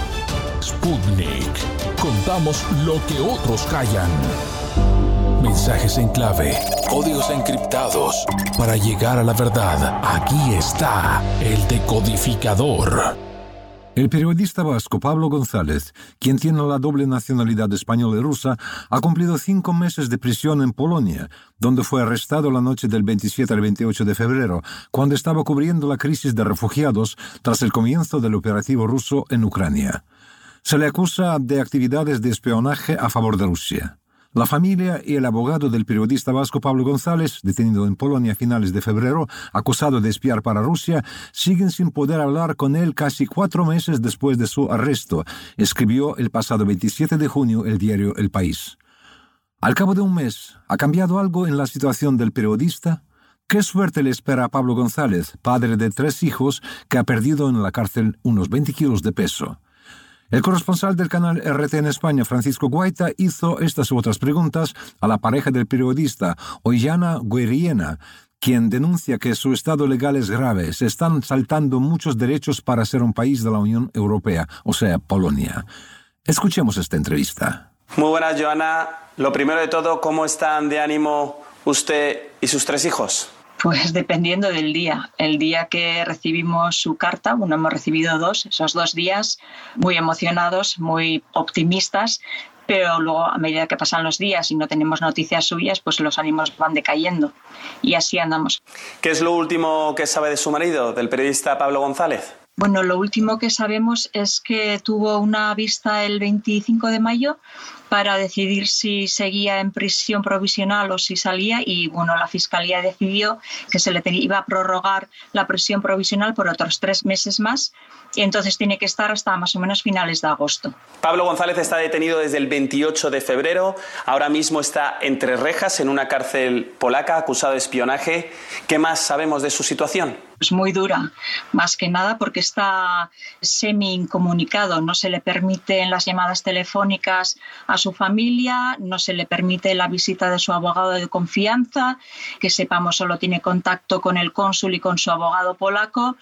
Sputnik. Contamos lo que otros callan. Mensajes en clave, códigos encriptados. Para llegar a la verdad, aquí está el decodificador. El periodista vasco Pablo González, quien tiene la doble nacionalidad española y rusa, ha cumplido 5 meses de prisión en Polonia, donde fue arrestado la noche del 27 al 28 de febrero, cuando estaba cubriendo la crisis de refugiados tras el comienzo del operativo ruso en Ucrania. Se le acusa de actividades de espionaje a favor de Rusia. La familia y el abogado del periodista vasco Pablo González, detenido en Polonia a finales de febrero, acusado de espiar para Rusia, siguen sin poder hablar con él casi 4 meses después de su arresto, escribió el pasado 27 de junio el diario El País. Al cabo de un mes, ¿ha cambiado algo en la situación del periodista? ¿Qué suerte le espera a Pablo González, padre de 3 hijos, que ha perdido en la cárcel unos 20 kilos de peso? El corresponsal del canal RT en España, Francisco Guaita, hizo estas u otras preguntas a la pareja del periodista, Ollana Guerriena, quien denuncia que su estado legal es grave. Se están saltando muchos derechos para ser un país de la Unión Europea, o sea, Polonia. Escuchemos esta entrevista. Muy buenas, Joana. Lo primero de todo, ¿cómo están de ánimo usted y sus 3 hijos? Pues dependiendo del día. El día que recibimos su carta, bueno, hemos recibido 2, esos 2 días muy emocionados, muy optimistas, pero luego a medida que pasan los días y no tenemos noticias suyas, pues los ánimos van decayendo y así andamos. ¿Qué es lo último que sabe de su marido, del periodista Pablo González? Bueno, lo último que sabemos es que tuvo una vista el 25 de mayo para decidir si seguía en prisión provisional o si salía y bueno, la Fiscalía decidió que se le iba a prorrogar la prisión provisional por otros 3 meses más y entonces tiene que estar hasta más o menos finales de agosto. Pablo González está detenido desde el 28 de febrero, ahora mismo está entre rejas en una cárcel polaca acusado de espionaje. ¿Qué más sabemos de su situación? Es muy dura, más que nada porque está semi-incomunicado, no se le permiten las llamadas telefónicas a su familia, no se le permite la visita de su abogado de confianza, que sepamos solo tiene contacto con el cónsul y con su abogado polaco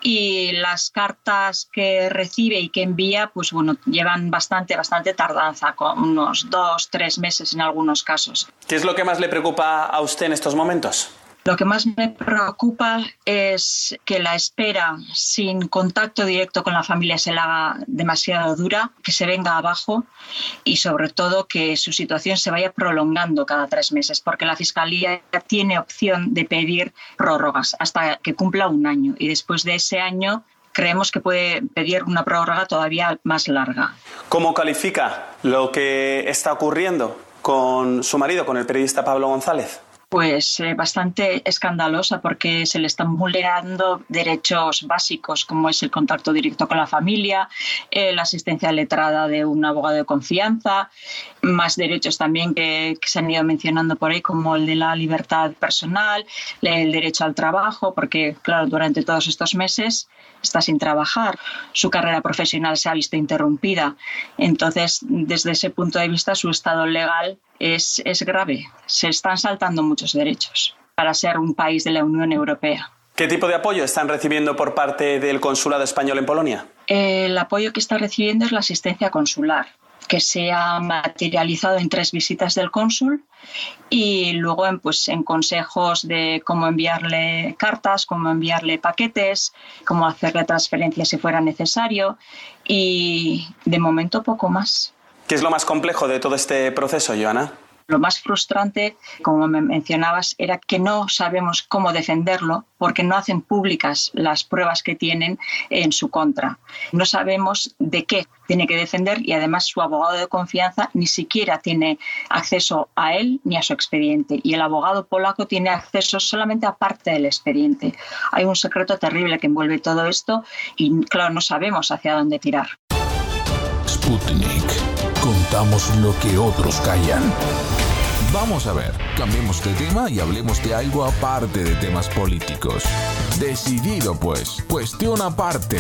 y las cartas que recibe y que envía, pues bueno, llevan bastante tardanza, con unos 2-3 meses en algunos casos. ¿Qué es lo que más le preocupa a usted en estos momentos? Lo que más me preocupa es que la espera sin contacto directo con la familia se la haga demasiado dura, que se venga abajo y sobre todo que su situación se vaya prolongando cada 3 meses, porque la Fiscalía tiene opción de pedir prórrogas hasta que cumpla 1 año y después de ese año creemos que puede pedir una prórroga todavía más larga. ¿Cómo califica lo que está ocurriendo con su marido, con el periodista Pablo González? Pues bastante escandalosa porque se le están vulnerando derechos básicos como es el contacto directo con la familia, la asistencia letrada de un abogado de confianza, más derechos también que se han ido mencionando por ahí como el de la libertad personal, el derecho al trabajo, porque claro, durante todos estos meses está sin trabajar, su carrera profesional se ha visto interrumpida. Entonces, desde ese punto de vista, su estado legal es grave. Se están saltando muchos derechos para ser un país de la Unión Europea. ¿Qué tipo de apoyo están recibiendo por parte del Consulado Español en Polonia? El apoyo que está recibiendo es la asistencia consular, que se ha materializado en 3 visitas del cónsul y luego en consejos de cómo enviarle cartas, cómo enviarle paquetes, cómo hacerle transferencias si fuera necesario y de momento poco más. ¿Qué es lo más complejo de todo este proceso, Joana? Lo más frustrante, como me mencionabas, era que no sabemos cómo defenderlo porque no hacen públicas las pruebas que tienen en su contra. No sabemos de qué tiene que defender y además su abogado de confianza ni siquiera tiene acceso a él ni a su expediente y el abogado polaco tiene acceso solamente a parte del expediente. Hay un secreto terrible que envuelve todo esto y claro, no sabemos hacia dónde tirar. Sputnik. Contamos lo que otros callan. Vamos a ver, cambiemos de tema y hablemos de algo aparte de temas políticos. Decidido pues, cuestión aparte.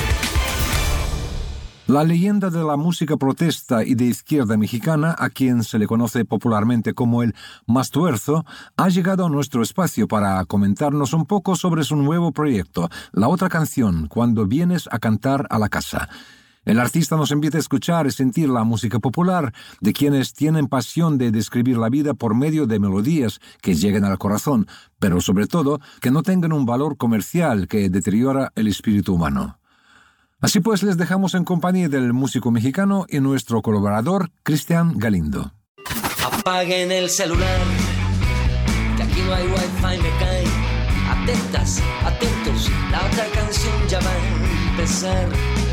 La leyenda de la música protesta y de izquierda mexicana, a quien se le conoce popularmente como el Mastuerzo, ha llegado a nuestro espacio para comentarnos un poco sobre su nuevo proyecto, La Otra Canción, Cuando Vienes a Cantar a la Casa. El artista nos invita a escuchar y sentir la música popular de quienes tienen pasión de describir la vida por medio de melodías que lleguen al corazón, pero sobre todo que no tengan un valor comercial que deteriora el espíritu humano. Así pues, les dejamos en compañía del músico mexicano y nuestro colaborador, Cristian Galindo. Apaguen el celular, que aquí no hay wifi, me cae. Atentas, atentos, la otra canción ya va a empezar.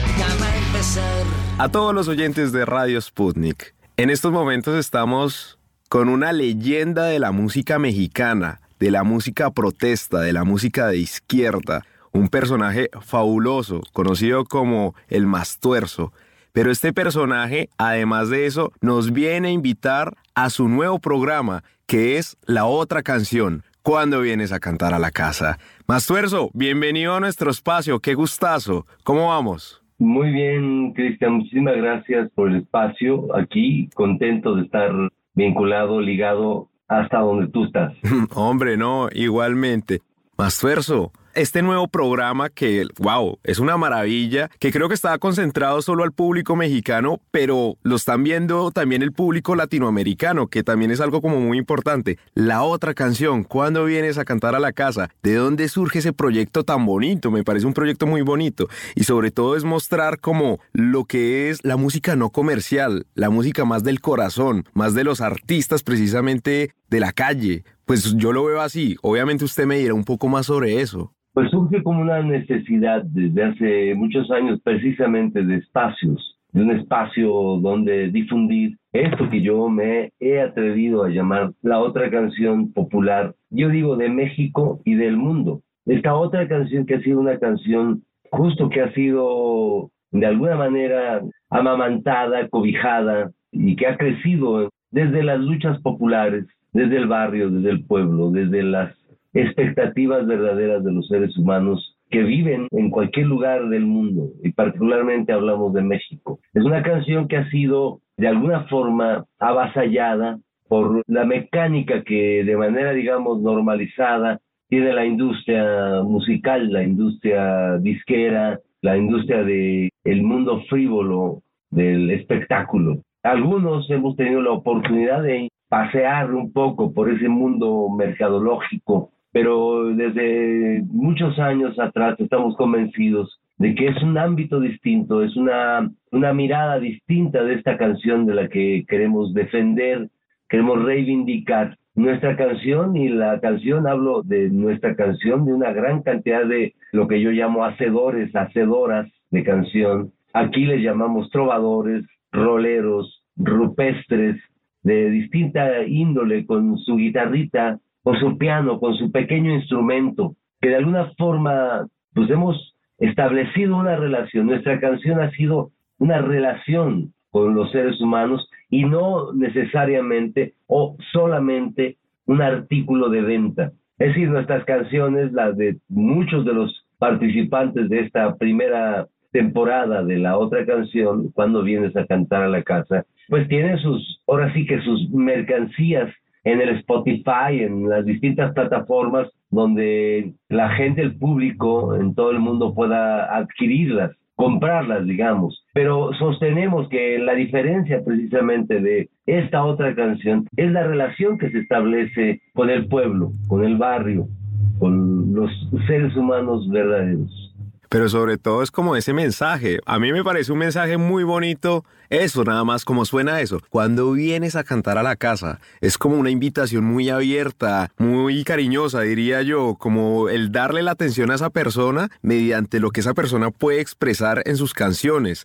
A todos los oyentes de Radio Sputnik, en estos momentos estamos con una leyenda de la música mexicana, de la música protesta, de la música de izquierda, un personaje fabuloso, conocido como el Mastuerzo. Pero este personaje, además de eso, nos viene a invitar a su nuevo programa, que es La Otra Canción, Cuando Vienes a Cantar a la Casa. Mastuerzo, bienvenido a nuestro espacio, qué gustazo, ¿cómo vamos? Muy bien, Cristian, muchísimas gracias por el espacio. Aquí, contento de estar vinculado, ligado hasta donde tú estás. Hombre, no, igualmente. Mastuerzo, este nuevo programa que, wow, es una maravilla, que creo que estaba concentrado solo al público mexicano, pero lo están viendo también el público latinoamericano, que también es algo como muy importante. La otra canción, ¿cuándo vienes a cantar a la casa? ¿De dónde surge ese proyecto tan bonito? Me parece un proyecto muy bonito y sobre todo es mostrar como lo que es la música no comercial, la música más del corazón, más de los artistas precisamente de la calle. Pues yo lo veo así. Obviamente usted me dirá un poco más sobre eso. Pues surge como una necesidad desde hace muchos años precisamente de espacios, de un espacio donde difundir esto que yo me he atrevido a llamar la otra canción popular, yo digo de México y del mundo. Esta otra canción que ha sido una canción justo que ha sido de alguna manera amamantada, cobijada y que ha crecido desde las luchas populares, desde el barrio, desde el pueblo, desde las expectativas verdaderas de los seres humanos que viven en cualquier lugar del mundo, y particularmente hablamos de México. Es una canción que ha sido de alguna forma avasallada por la mecánica que de manera, digamos, normalizada tiene la industria musical, la industria disquera, la industria del mundo frívolo, del espectáculo. Algunos hemos tenido la oportunidad de pasear un poco por ese mundo mercadológico, pero desde muchos años atrás estamos convencidos de que es un ámbito distinto, es una mirada distinta de esta canción de la que queremos defender, queremos reivindicar. Nuestra canción, y la canción, hablo de nuestra canción, de una gran cantidad de lo que yo llamo hacedores, hacedoras de canción. Aquí les llamamos trovadores, roleros, rupestres, de distinta índole, con su guitarrita, con su piano, con su pequeño instrumento, que de alguna forma pues hemos establecido una relación. Nuestra canción ha sido una relación con los seres humanos y no necesariamente o solamente un artículo de venta. Es decir, nuestras canciones, las de muchos de los participantes de esta primera temporada de la otra canción, Cuando vienes a cantar a la casa, pues tienen ahora sí que sus mercancías en el Spotify, en las distintas plataformas donde la gente, el público en todo el mundo pueda adquirirlas, comprarlas, digamos. Pero sostenemos que la diferencia precisamente de esta otra canción es la relación que se establece con el pueblo, con el barrio, con los seres humanos verdaderos. Pero sobre todo es como ese mensaje. A mí me parece un mensaje muy bonito. Eso, nada más, como suena eso. Cuando vienes a cantar a la casa, es como una invitación muy abierta, muy cariñosa, diría yo, como el darle la atención a esa persona mediante lo que esa persona puede expresar en sus canciones,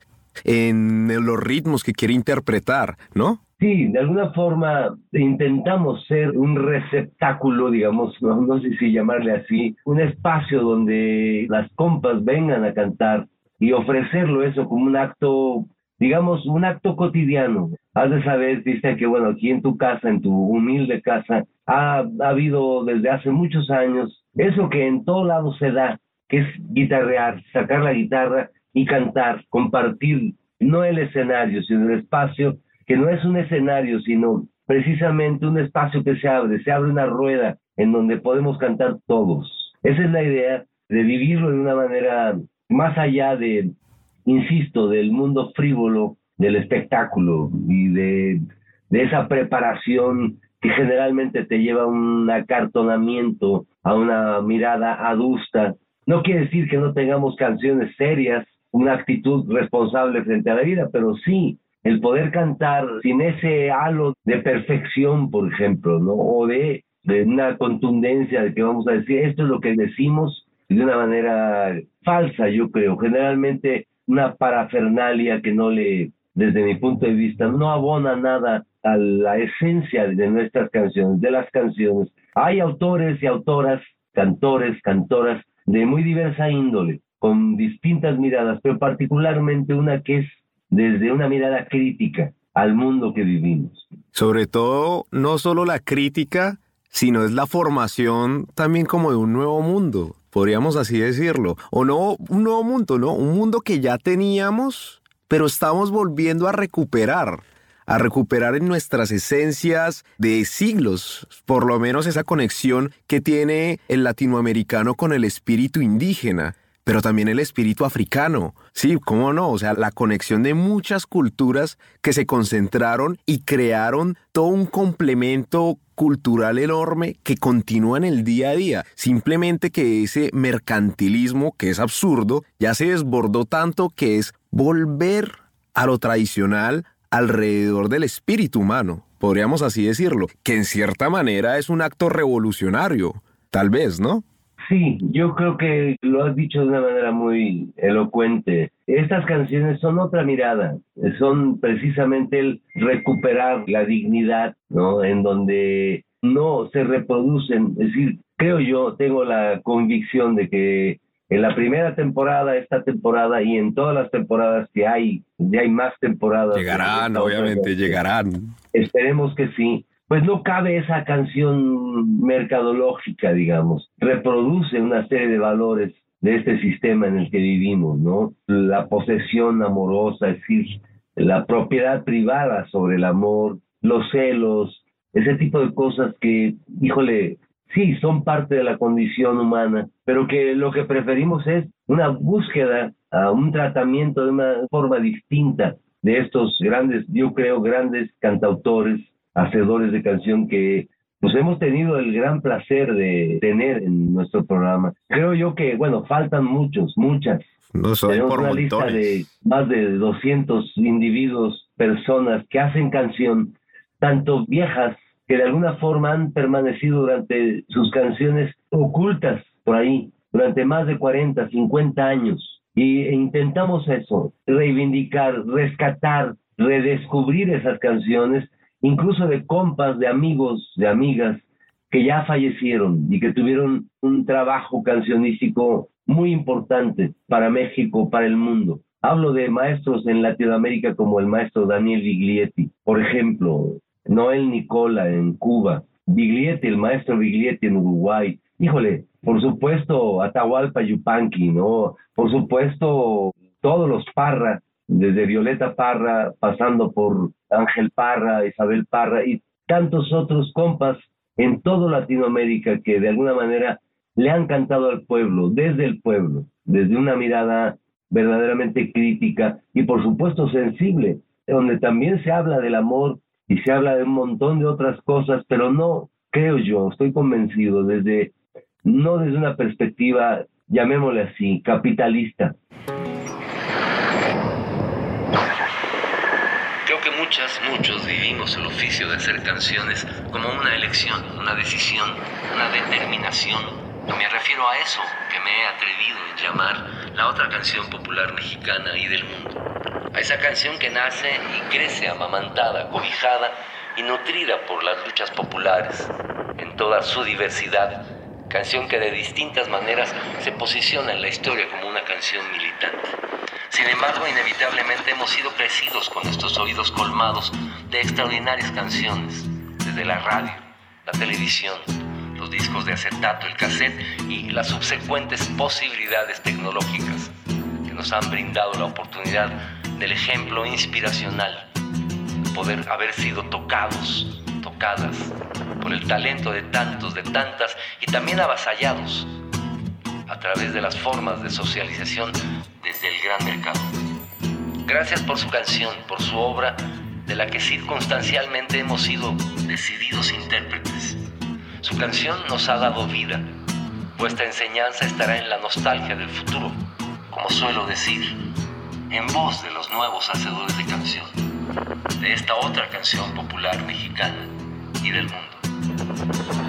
en los ritmos que quiere interpretar, ¿no? Sí, de alguna forma intentamos ser un receptáculo, digamos, no sé si llamarle así, un espacio donde las compas vengan a cantar y ofrecerlo eso como un acto, digamos, un acto cotidiano. Has de saber, Cristian, que bueno, aquí en tu casa, en tu humilde casa, ha habido desde hace muchos años eso que en todo lado se da, que es guitarrear, sacar la guitarra y cantar, compartir, no el escenario, sino el espacio, que no es un escenario, sino precisamente un espacio que se abre una rueda en donde podemos cantar todos. Esa es la idea, de vivirlo de una manera más allá de, insisto, del mundo frívolo, del espectáculo y de esa preparación que generalmente te lleva a un acartonamiento, a una mirada adusta. No quiere decir que no tengamos canciones serias, una actitud responsable frente a la vida, pero sí el poder cantar sin ese halo de perfección, por ejemplo, ¿no? O de una contundencia de que vamos a decir, esto es lo que decimos de una manera falsa, yo creo. Generalmente una parafernalia que desde mi punto de vista, no abona nada a la esencia de nuestras canciones, de las canciones. Hay autores y autoras, cantores, cantoras, de muy diversa índole, con distintas miradas, pero particularmente una que es desde una mirada crítica al mundo que vivimos. Sobre todo, no solo la crítica, sino es la formación también como de un nuevo mundo, podríamos así decirlo. O no, un nuevo mundo, ¿no? Un mundo que ya teníamos, pero estamos volviendo a recuperar. a recuperar en nuestras esencias de siglos, por lo menos esa conexión que tiene el latinoamericano con el espíritu indígena, pero también el espíritu africano. Sí, cómo no, o sea, la conexión de muchas culturas que se concentraron y crearon todo un complemento cultural enorme que continúa en el día a día. Simplemente que ese mercantilismo, que es absurdo, ya se desbordó tanto que es volver a lo tradicional alrededor del espíritu humano, podríamos así decirlo, que en cierta manera es un acto revolucionario, tal vez, ¿no? Sí, yo creo que lo has dicho de una manera muy elocuente. Estas canciones son otra mirada, son precisamente el recuperar la dignidad, ¿no? En donde no se reproducen, es decir, creo yo, tengo la convicción de que en la primera temporada, esta temporada y en todas las temporadas que hay, ya hay más temporadas. Llegarán, obviamente, llegarán. Esperemos que sí. Pues no cabe esa canción mercadológica, digamos. Reproduce una serie de valores de este sistema en el que vivimos, ¿no? La posesión amorosa, es decir, la propiedad privada sobre el amor, los celos, ese tipo de cosas que, híjole, sí, son parte de la condición humana, pero que lo que preferimos es una búsqueda, un tratamiento de una forma distinta de estos grandes, yo creo, grandes cantautores, hacedores de canción que pues hemos tenido el gran placer de tener en nuestro programa. Creo yo que, bueno, faltan muchas. No son Tenemos por una montones. lista de más de 200 individuos, personas que hacen canción, tanto viejas que de alguna forma han permanecido durante sus canciones ocultas por ahí, durante más de 40, 50 años. Y intentamos eso, reivindicar, rescatar, redescubrir esas canciones, incluso de compas, de amigos, de amigas que ya fallecieron y que tuvieron un trabajo cancionístico muy importante para México, para el mundo. Hablo de maestros en Latinoamérica como el maestro Daniel Biglietti, por ejemplo, Noel Nicola en Cuba, Biglietti, el maestro Biglietti en Uruguay. Híjole, por supuesto, Atahualpa Yupanqui, ¿no? Por supuesto, todos los Parra, desde Violeta Parra, pasando por Ángel Parra, Isabel Parra y tantos otros compas en toda Latinoamérica que de alguna manera le han cantado al pueblo, desde una mirada verdaderamente crítica y por supuesto sensible, donde también se habla del amor y se habla de un montón de otras cosas, pero no, creo yo, estoy convencido, no desde una perspectiva, llamémosle así, capitalista. Creo que muchos vivimos el oficio de hacer canciones como una elección, una decisión, una determinación. Y me refiero a eso que me he atrevido en llamar la otra canción popular mexicana y del mundo. A esa canción que nace y crece amamantada, cobijada y nutrida por las luchas populares en toda su diversidad. Canción que de distintas maneras se posiciona en la historia como una canción militante. Sin embargo, inevitablemente hemos sido crecidos con estos oídos colmados de extraordinarias canciones, desde la radio, la televisión, los discos de acetato, el cassette y las subsecuentes posibilidades tecnológicas que nos han brindado la oportunidad del ejemplo inspiracional, de poder haber sido tocadas por el talento de tantos, de tantas y también avasallados a través de las formas de socialización desde el gran mercado. Gracias por su canción, por su obra, de la que circunstancialmente hemos sido decididos intérpretes. Su canción nos ha dado vida. Vuestra enseñanza estará en la nostalgia del futuro, como suelo decir, en voz de los nuevos hacedores de canción, de esta otra canción popular mexicana y del mundo.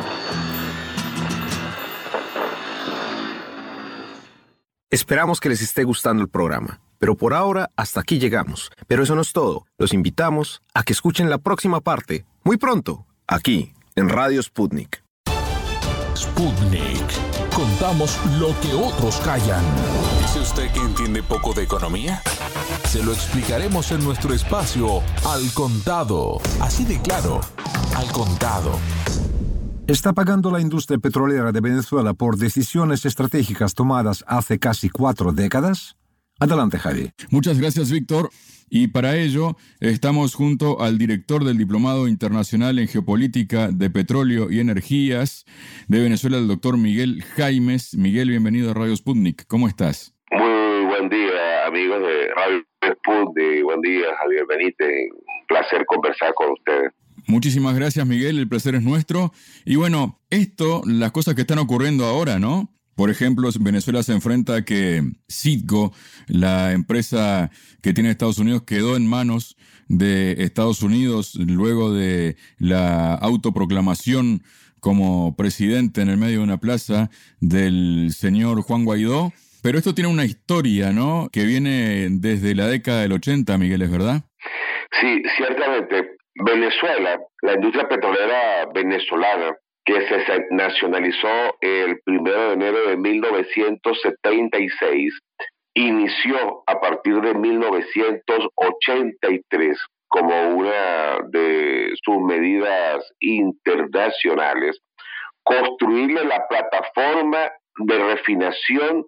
Esperamos que les esté gustando el programa, pero por ahora hasta aquí llegamos. Pero eso no es todo. Los invitamos a que escuchen la próxima parte, muy pronto, aquí, en Radio Sputnik. Sputnik. Contamos lo que otros callan. ¿Dice usted que entiende poco de economía? Se lo explicaremos en nuestro espacio Al Contado. Así de claro, Al Contado. ¿Está pagando la industria petrolera de Venezuela por decisiones estratégicas tomadas hace casi 4 décadas? Adelante, Javi. Muchas gracias, Víctor. Y para ello estamos junto al director del Diplomado Internacional en Geopolítica de Petróleo y Energías de Venezuela, el doctor Miguel Jaimes. Miguel, bienvenido a Radio Sputnik. ¿Cómo estás? Muy buen día, amigos de Radio Sputnik. Buen día, Javier Benítez. Un placer conversar con ustedes. Muchísimas gracias, Miguel. El placer es nuestro. Y bueno, las cosas que están ocurriendo ahora, ¿no? Por ejemplo, Venezuela se enfrenta a que Citgo, la empresa que tiene Estados Unidos, quedó en manos de Estados Unidos luego de la autoproclamación como presidente en el medio de una plaza del señor Juan Guaidó. Pero esto tiene una historia, ¿no?, que viene desde la década del 80, Miguel, ¿es verdad? Sí, ciertamente. Venezuela, la industria petrolera venezolana, que se nacionalizó el 1 de enero de 1976, inició a partir de 1983 como una de sus medidas internacionales, construirle la plataforma de refinación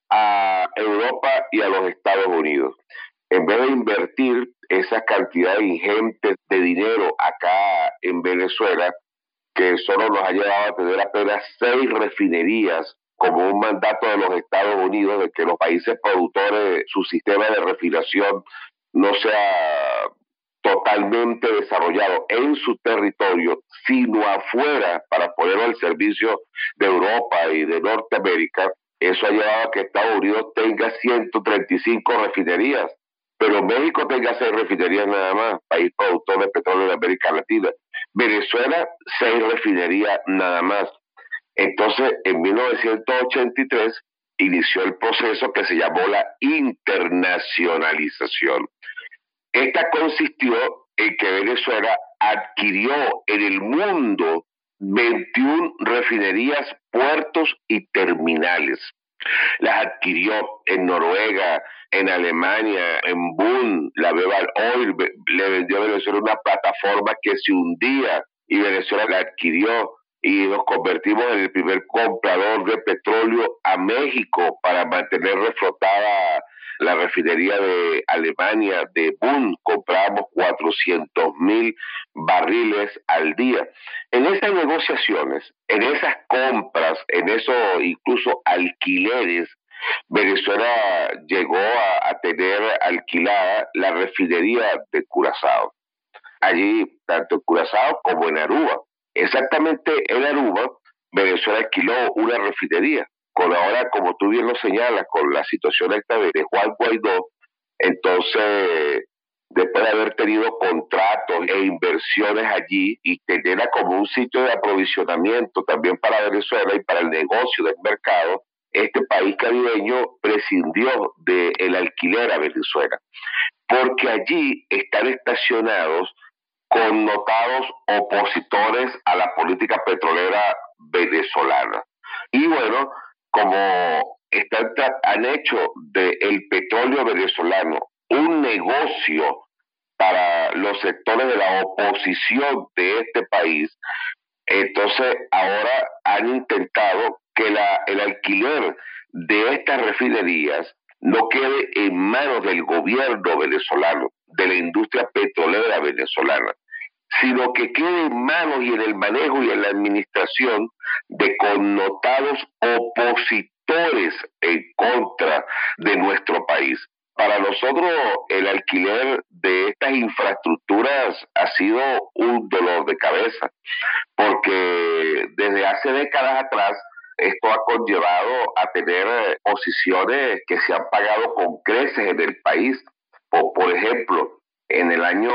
a Europa y a los Estados Unidos. En vez de invertir esas cantidades ingentes de dinero acá en Venezuela, que solo nos ha llevado a tener apenas 6 refinerías como un mandato de los Estados Unidos de que los países productores, su sistema de refinación no sea totalmente desarrollado en su territorio, sino afuera para ponerlo al servicio de Europa y de Norteamérica. Eso ha llevado a que Estados Unidos tenga 135 refinerías, pero México tenga 6 refinerías nada más, país productor de petróleo de América Latina. Venezuela, 6 refinerías nada más. Entonces, en 1983 inició el proceso que se llamó la internacionalización. Esta consistió en que Venezuela adquirió en el mundo 21 refinerías, puertos y terminales. Las adquirió en Noruega, en Alemania, en Boone, la Beval Oil le vendió a Venezuela una plataforma que se hundía y Venezuela la adquirió y nos convertimos en el primer comprador de petróleo a México para mantener reflotada la refinería de Alemania, de Boone. Comprábamos 400,000 barriles al día. En esas negociaciones, en esas compras, en esos incluso alquileres, Venezuela llegó a tener alquilada la refinería de Curazao. Allí, tanto en Curazao como en Aruba. Exactamente en Aruba, Venezuela alquiló una refinería. Con ahora, como tú bien lo señalas, con la situación esta de Juan Guaidó, entonces, después de haber tenido contratos e inversiones allí y tenerla como un sitio de aprovisionamiento también para Venezuela y para el negocio del mercado, este país caribeño prescindió del alquiler a Venezuela, porque allí están estacionados connotados opositores a la política petrolera venezolana. Y bueno, como han hecho del petróleo venezolano un negocio para los sectores de la oposición de este país, entonces ahora han intentado que el alquiler de estas refinerías no quede en manos del gobierno venezolano, de la industria petrolera venezolana, sino que quede en manos y en el manejo y en la administración de connotados opositores en contra de nuestro país. Para nosotros el alquiler de estas infraestructuras ha sido un dolor de cabeza, porque desde hace décadas atrás esto ha conllevado a tener posiciones que se han pagado con creces en el país. Por ejemplo, en el año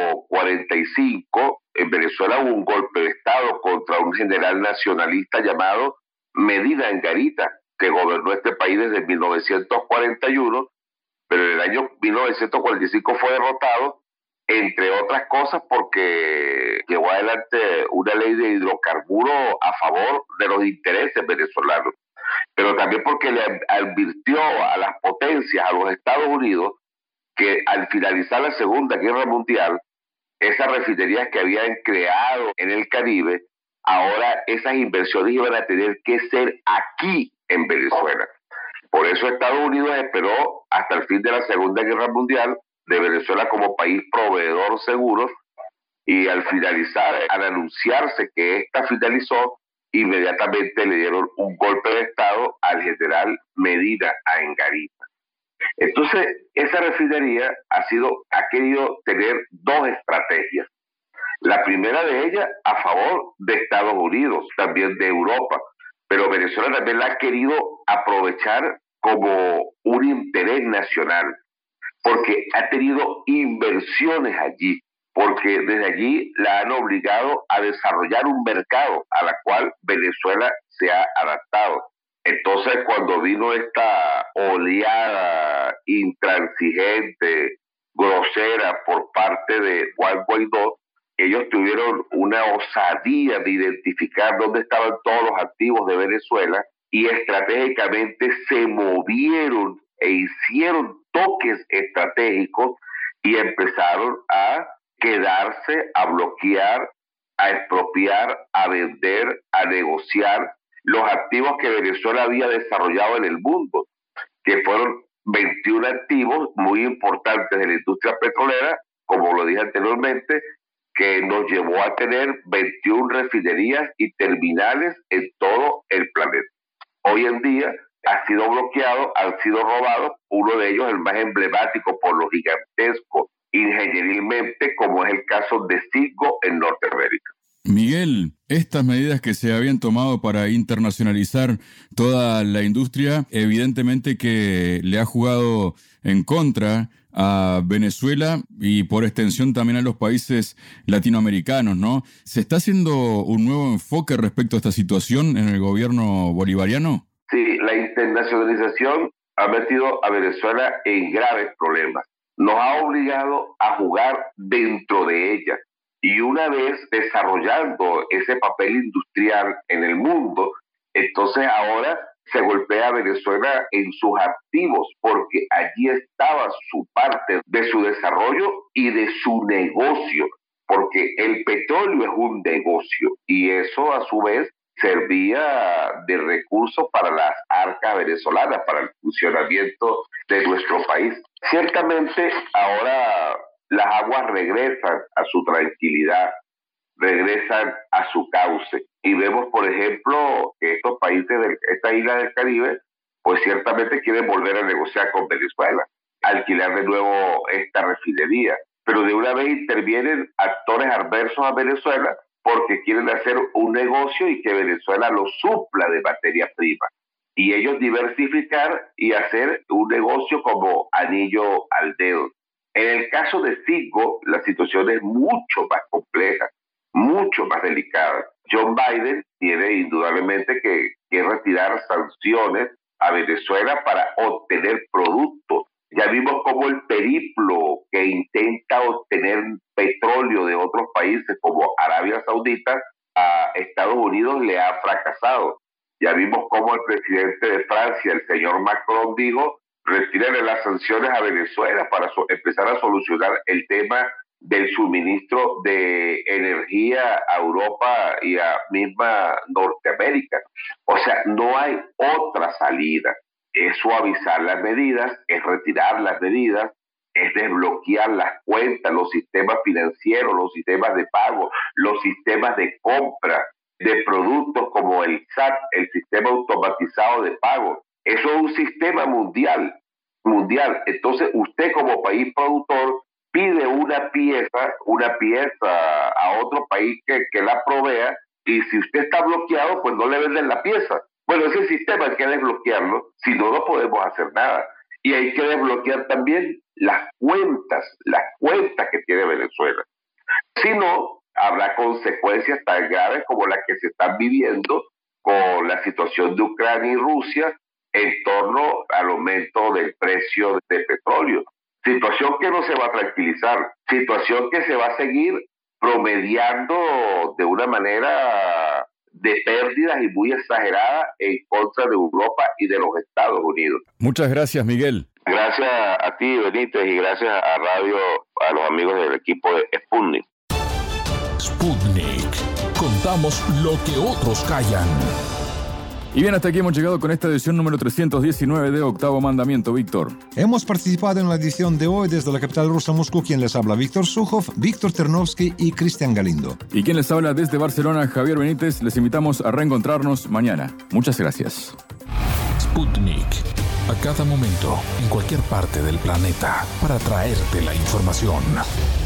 45, en Venezuela hubo un golpe de Estado contra un general nacionalista llamado Medina Angarita, que gobernó este país desde 1941, pero en el año 1945 fue derrotado, entre otras cosas porque llevó adelante una ley de hidrocarburos a favor de los intereses venezolanos, pero también porque le advirtió a las potencias, a los Estados Unidos, que al finalizar la Segunda Guerra Mundial, esas refinerías que habían creado en el Caribe, ahora esas inversiones iban a tener que ser aquí en Venezuela. Por eso Estados Unidos esperó hasta el fin de la Segunda Guerra Mundial de Venezuela como país proveedor seguro, y al anunciarse que esta finalizó, inmediatamente le dieron un golpe de Estado al general Medina Angarita. Entonces, esa refinería ha querido tener dos estrategias. La primera de ellas a favor de Estados Unidos, también de Europa, pero Venezuela también la ha querido aprovechar como un interés nacional, porque ha tenido inversiones allí, porque desde allí la han obligado a desarrollar un mercado a la cual Venezuela se ha adaptado. Entonces, cuando vino esta oleada intransigente, grosera por parte de Juan Guaidó, ellos tuvieron una osadía de identificar dónde estaban todos los activos de Venezuela y estratégicamente se movieron e hicieron toques estratégicos y empezaron a quedarse, a bloquear, a expropiar, a vender, a negociar los activos que Venezuela había desarrollado en el mundo, que fueron 21 activos muy importantes de la industria petrolera, como lo dije anteriormente, que nos llevó a tener 21 refinerías y terminales en todo el planeta. Hoy en día ha sido bloqueado, han sido robados, uno de ellos el más emblemático por lo gigantesco ingenierilmente, como es el caso de Citgo en Norteamérica. Miguel, estas medidas que se habían tomado para internacionalizar toda la industria, evidentemente que le ha jugado en contra a Venezuela y por extensión también a los países latinoamericanos, ¿no? ¿Se está haciendo un nuevo enfoque respecto a esta situación en el gobierno bolivariano? Sí, la internacionalización ha metido a Venezuela en graves problemas. Nos ha obligado a jugar dentro de ella. Y una vez desarrollando ese papel industrial en el mundo, entonces ahora se golpea a Venezuela en sus activos, porque allí estaba su parte de su desarrollo y de su negocio, porque el petróleo es un negocio y eso a su vez servía de recurso para las arcas venezolanas, para el funcionamiento de nuestro país. Ciertamente ahora las aguas regresan a su tranquilidad, regresan a su cauce. Y vemos, por ejemplo, que estos países de esta isla del Caribe, pues ciertamente quieren volver a negociar con Venezuela, alquilar de nuevo esta refinería. Pero de una vez intervienen actores adversos a Venezuela porque quieren hacer un negocio y que Venezuela lo supla de materia prima. Y ellos diversificar y hacer un negocio como anillo al dedo. En el caso de Citgo, la situación es mucho más compleja, mucho más delicada. John Biden tiene indudablemente que retirar sanciones a Venezuela para obtener productos. Ya vimos cómo el periplo que intenta obtener petróleo de otros países como Arabia Saudita a Estados Unidos le ha fracasado. Ya vimos cómo el presidente de Francia, el señor Macron, dijo: retiren las sanciones a Venezuela para empezar a solucionar el tema del suministro de energía a Europa y a misma Norteamérica. O sea, no hay otra salida. Es suavizar las medidas, es retirar las medidas, es desbloquear las cuentas, los sistemas financieros, los sistemas de pago, los sistemas de compra de productos como el SAT, el sistema automatizado de pago. Eso es un sistema mundial. Entonces, usted como país productor pide una pieza a otro país que la provea, y si usted está bloqueado, pues no le venden la pieza. Bueno, ese sistema hay que desbloquearlo, si no, no podemos hacer nada. Y hay que desbloquear también las cuentas que tiene Venezuela. Si no, habrá consecuencias tan graves como las que se están viviendo con la situación de Ucrania y Rusia en torno al aumento del precio del petróleo. Situación que no se va a tranquilizar, situación que se va a seguir promediando de una manera de pérdidas y muy exagerada en contra de Europa y de los Estados Unidos. Muchas gracias, Miguel. Gracias a ti, Benítez, y gracias a Radio, a los amigos del equipo de Sputnik. Sputnik. Contamos lo que otros callan. Y bien, hasta aquí hemos llegado con esta edición número 319 de Octavo Mandamiento, Víctor. Hemos participado en la edición de hoy desde la capital rusa, Moscú, quien les habla, Víctor Sukhov, Víctor Ternovsky y Cristian Galindo. Y quien les habla desde Barcelona, Javier Benítez. Les invitamos a reencontrarnos mañana. Muchas gracias. Sputnik. A cada momento, en cualquier parte del planeta, para traerte la información.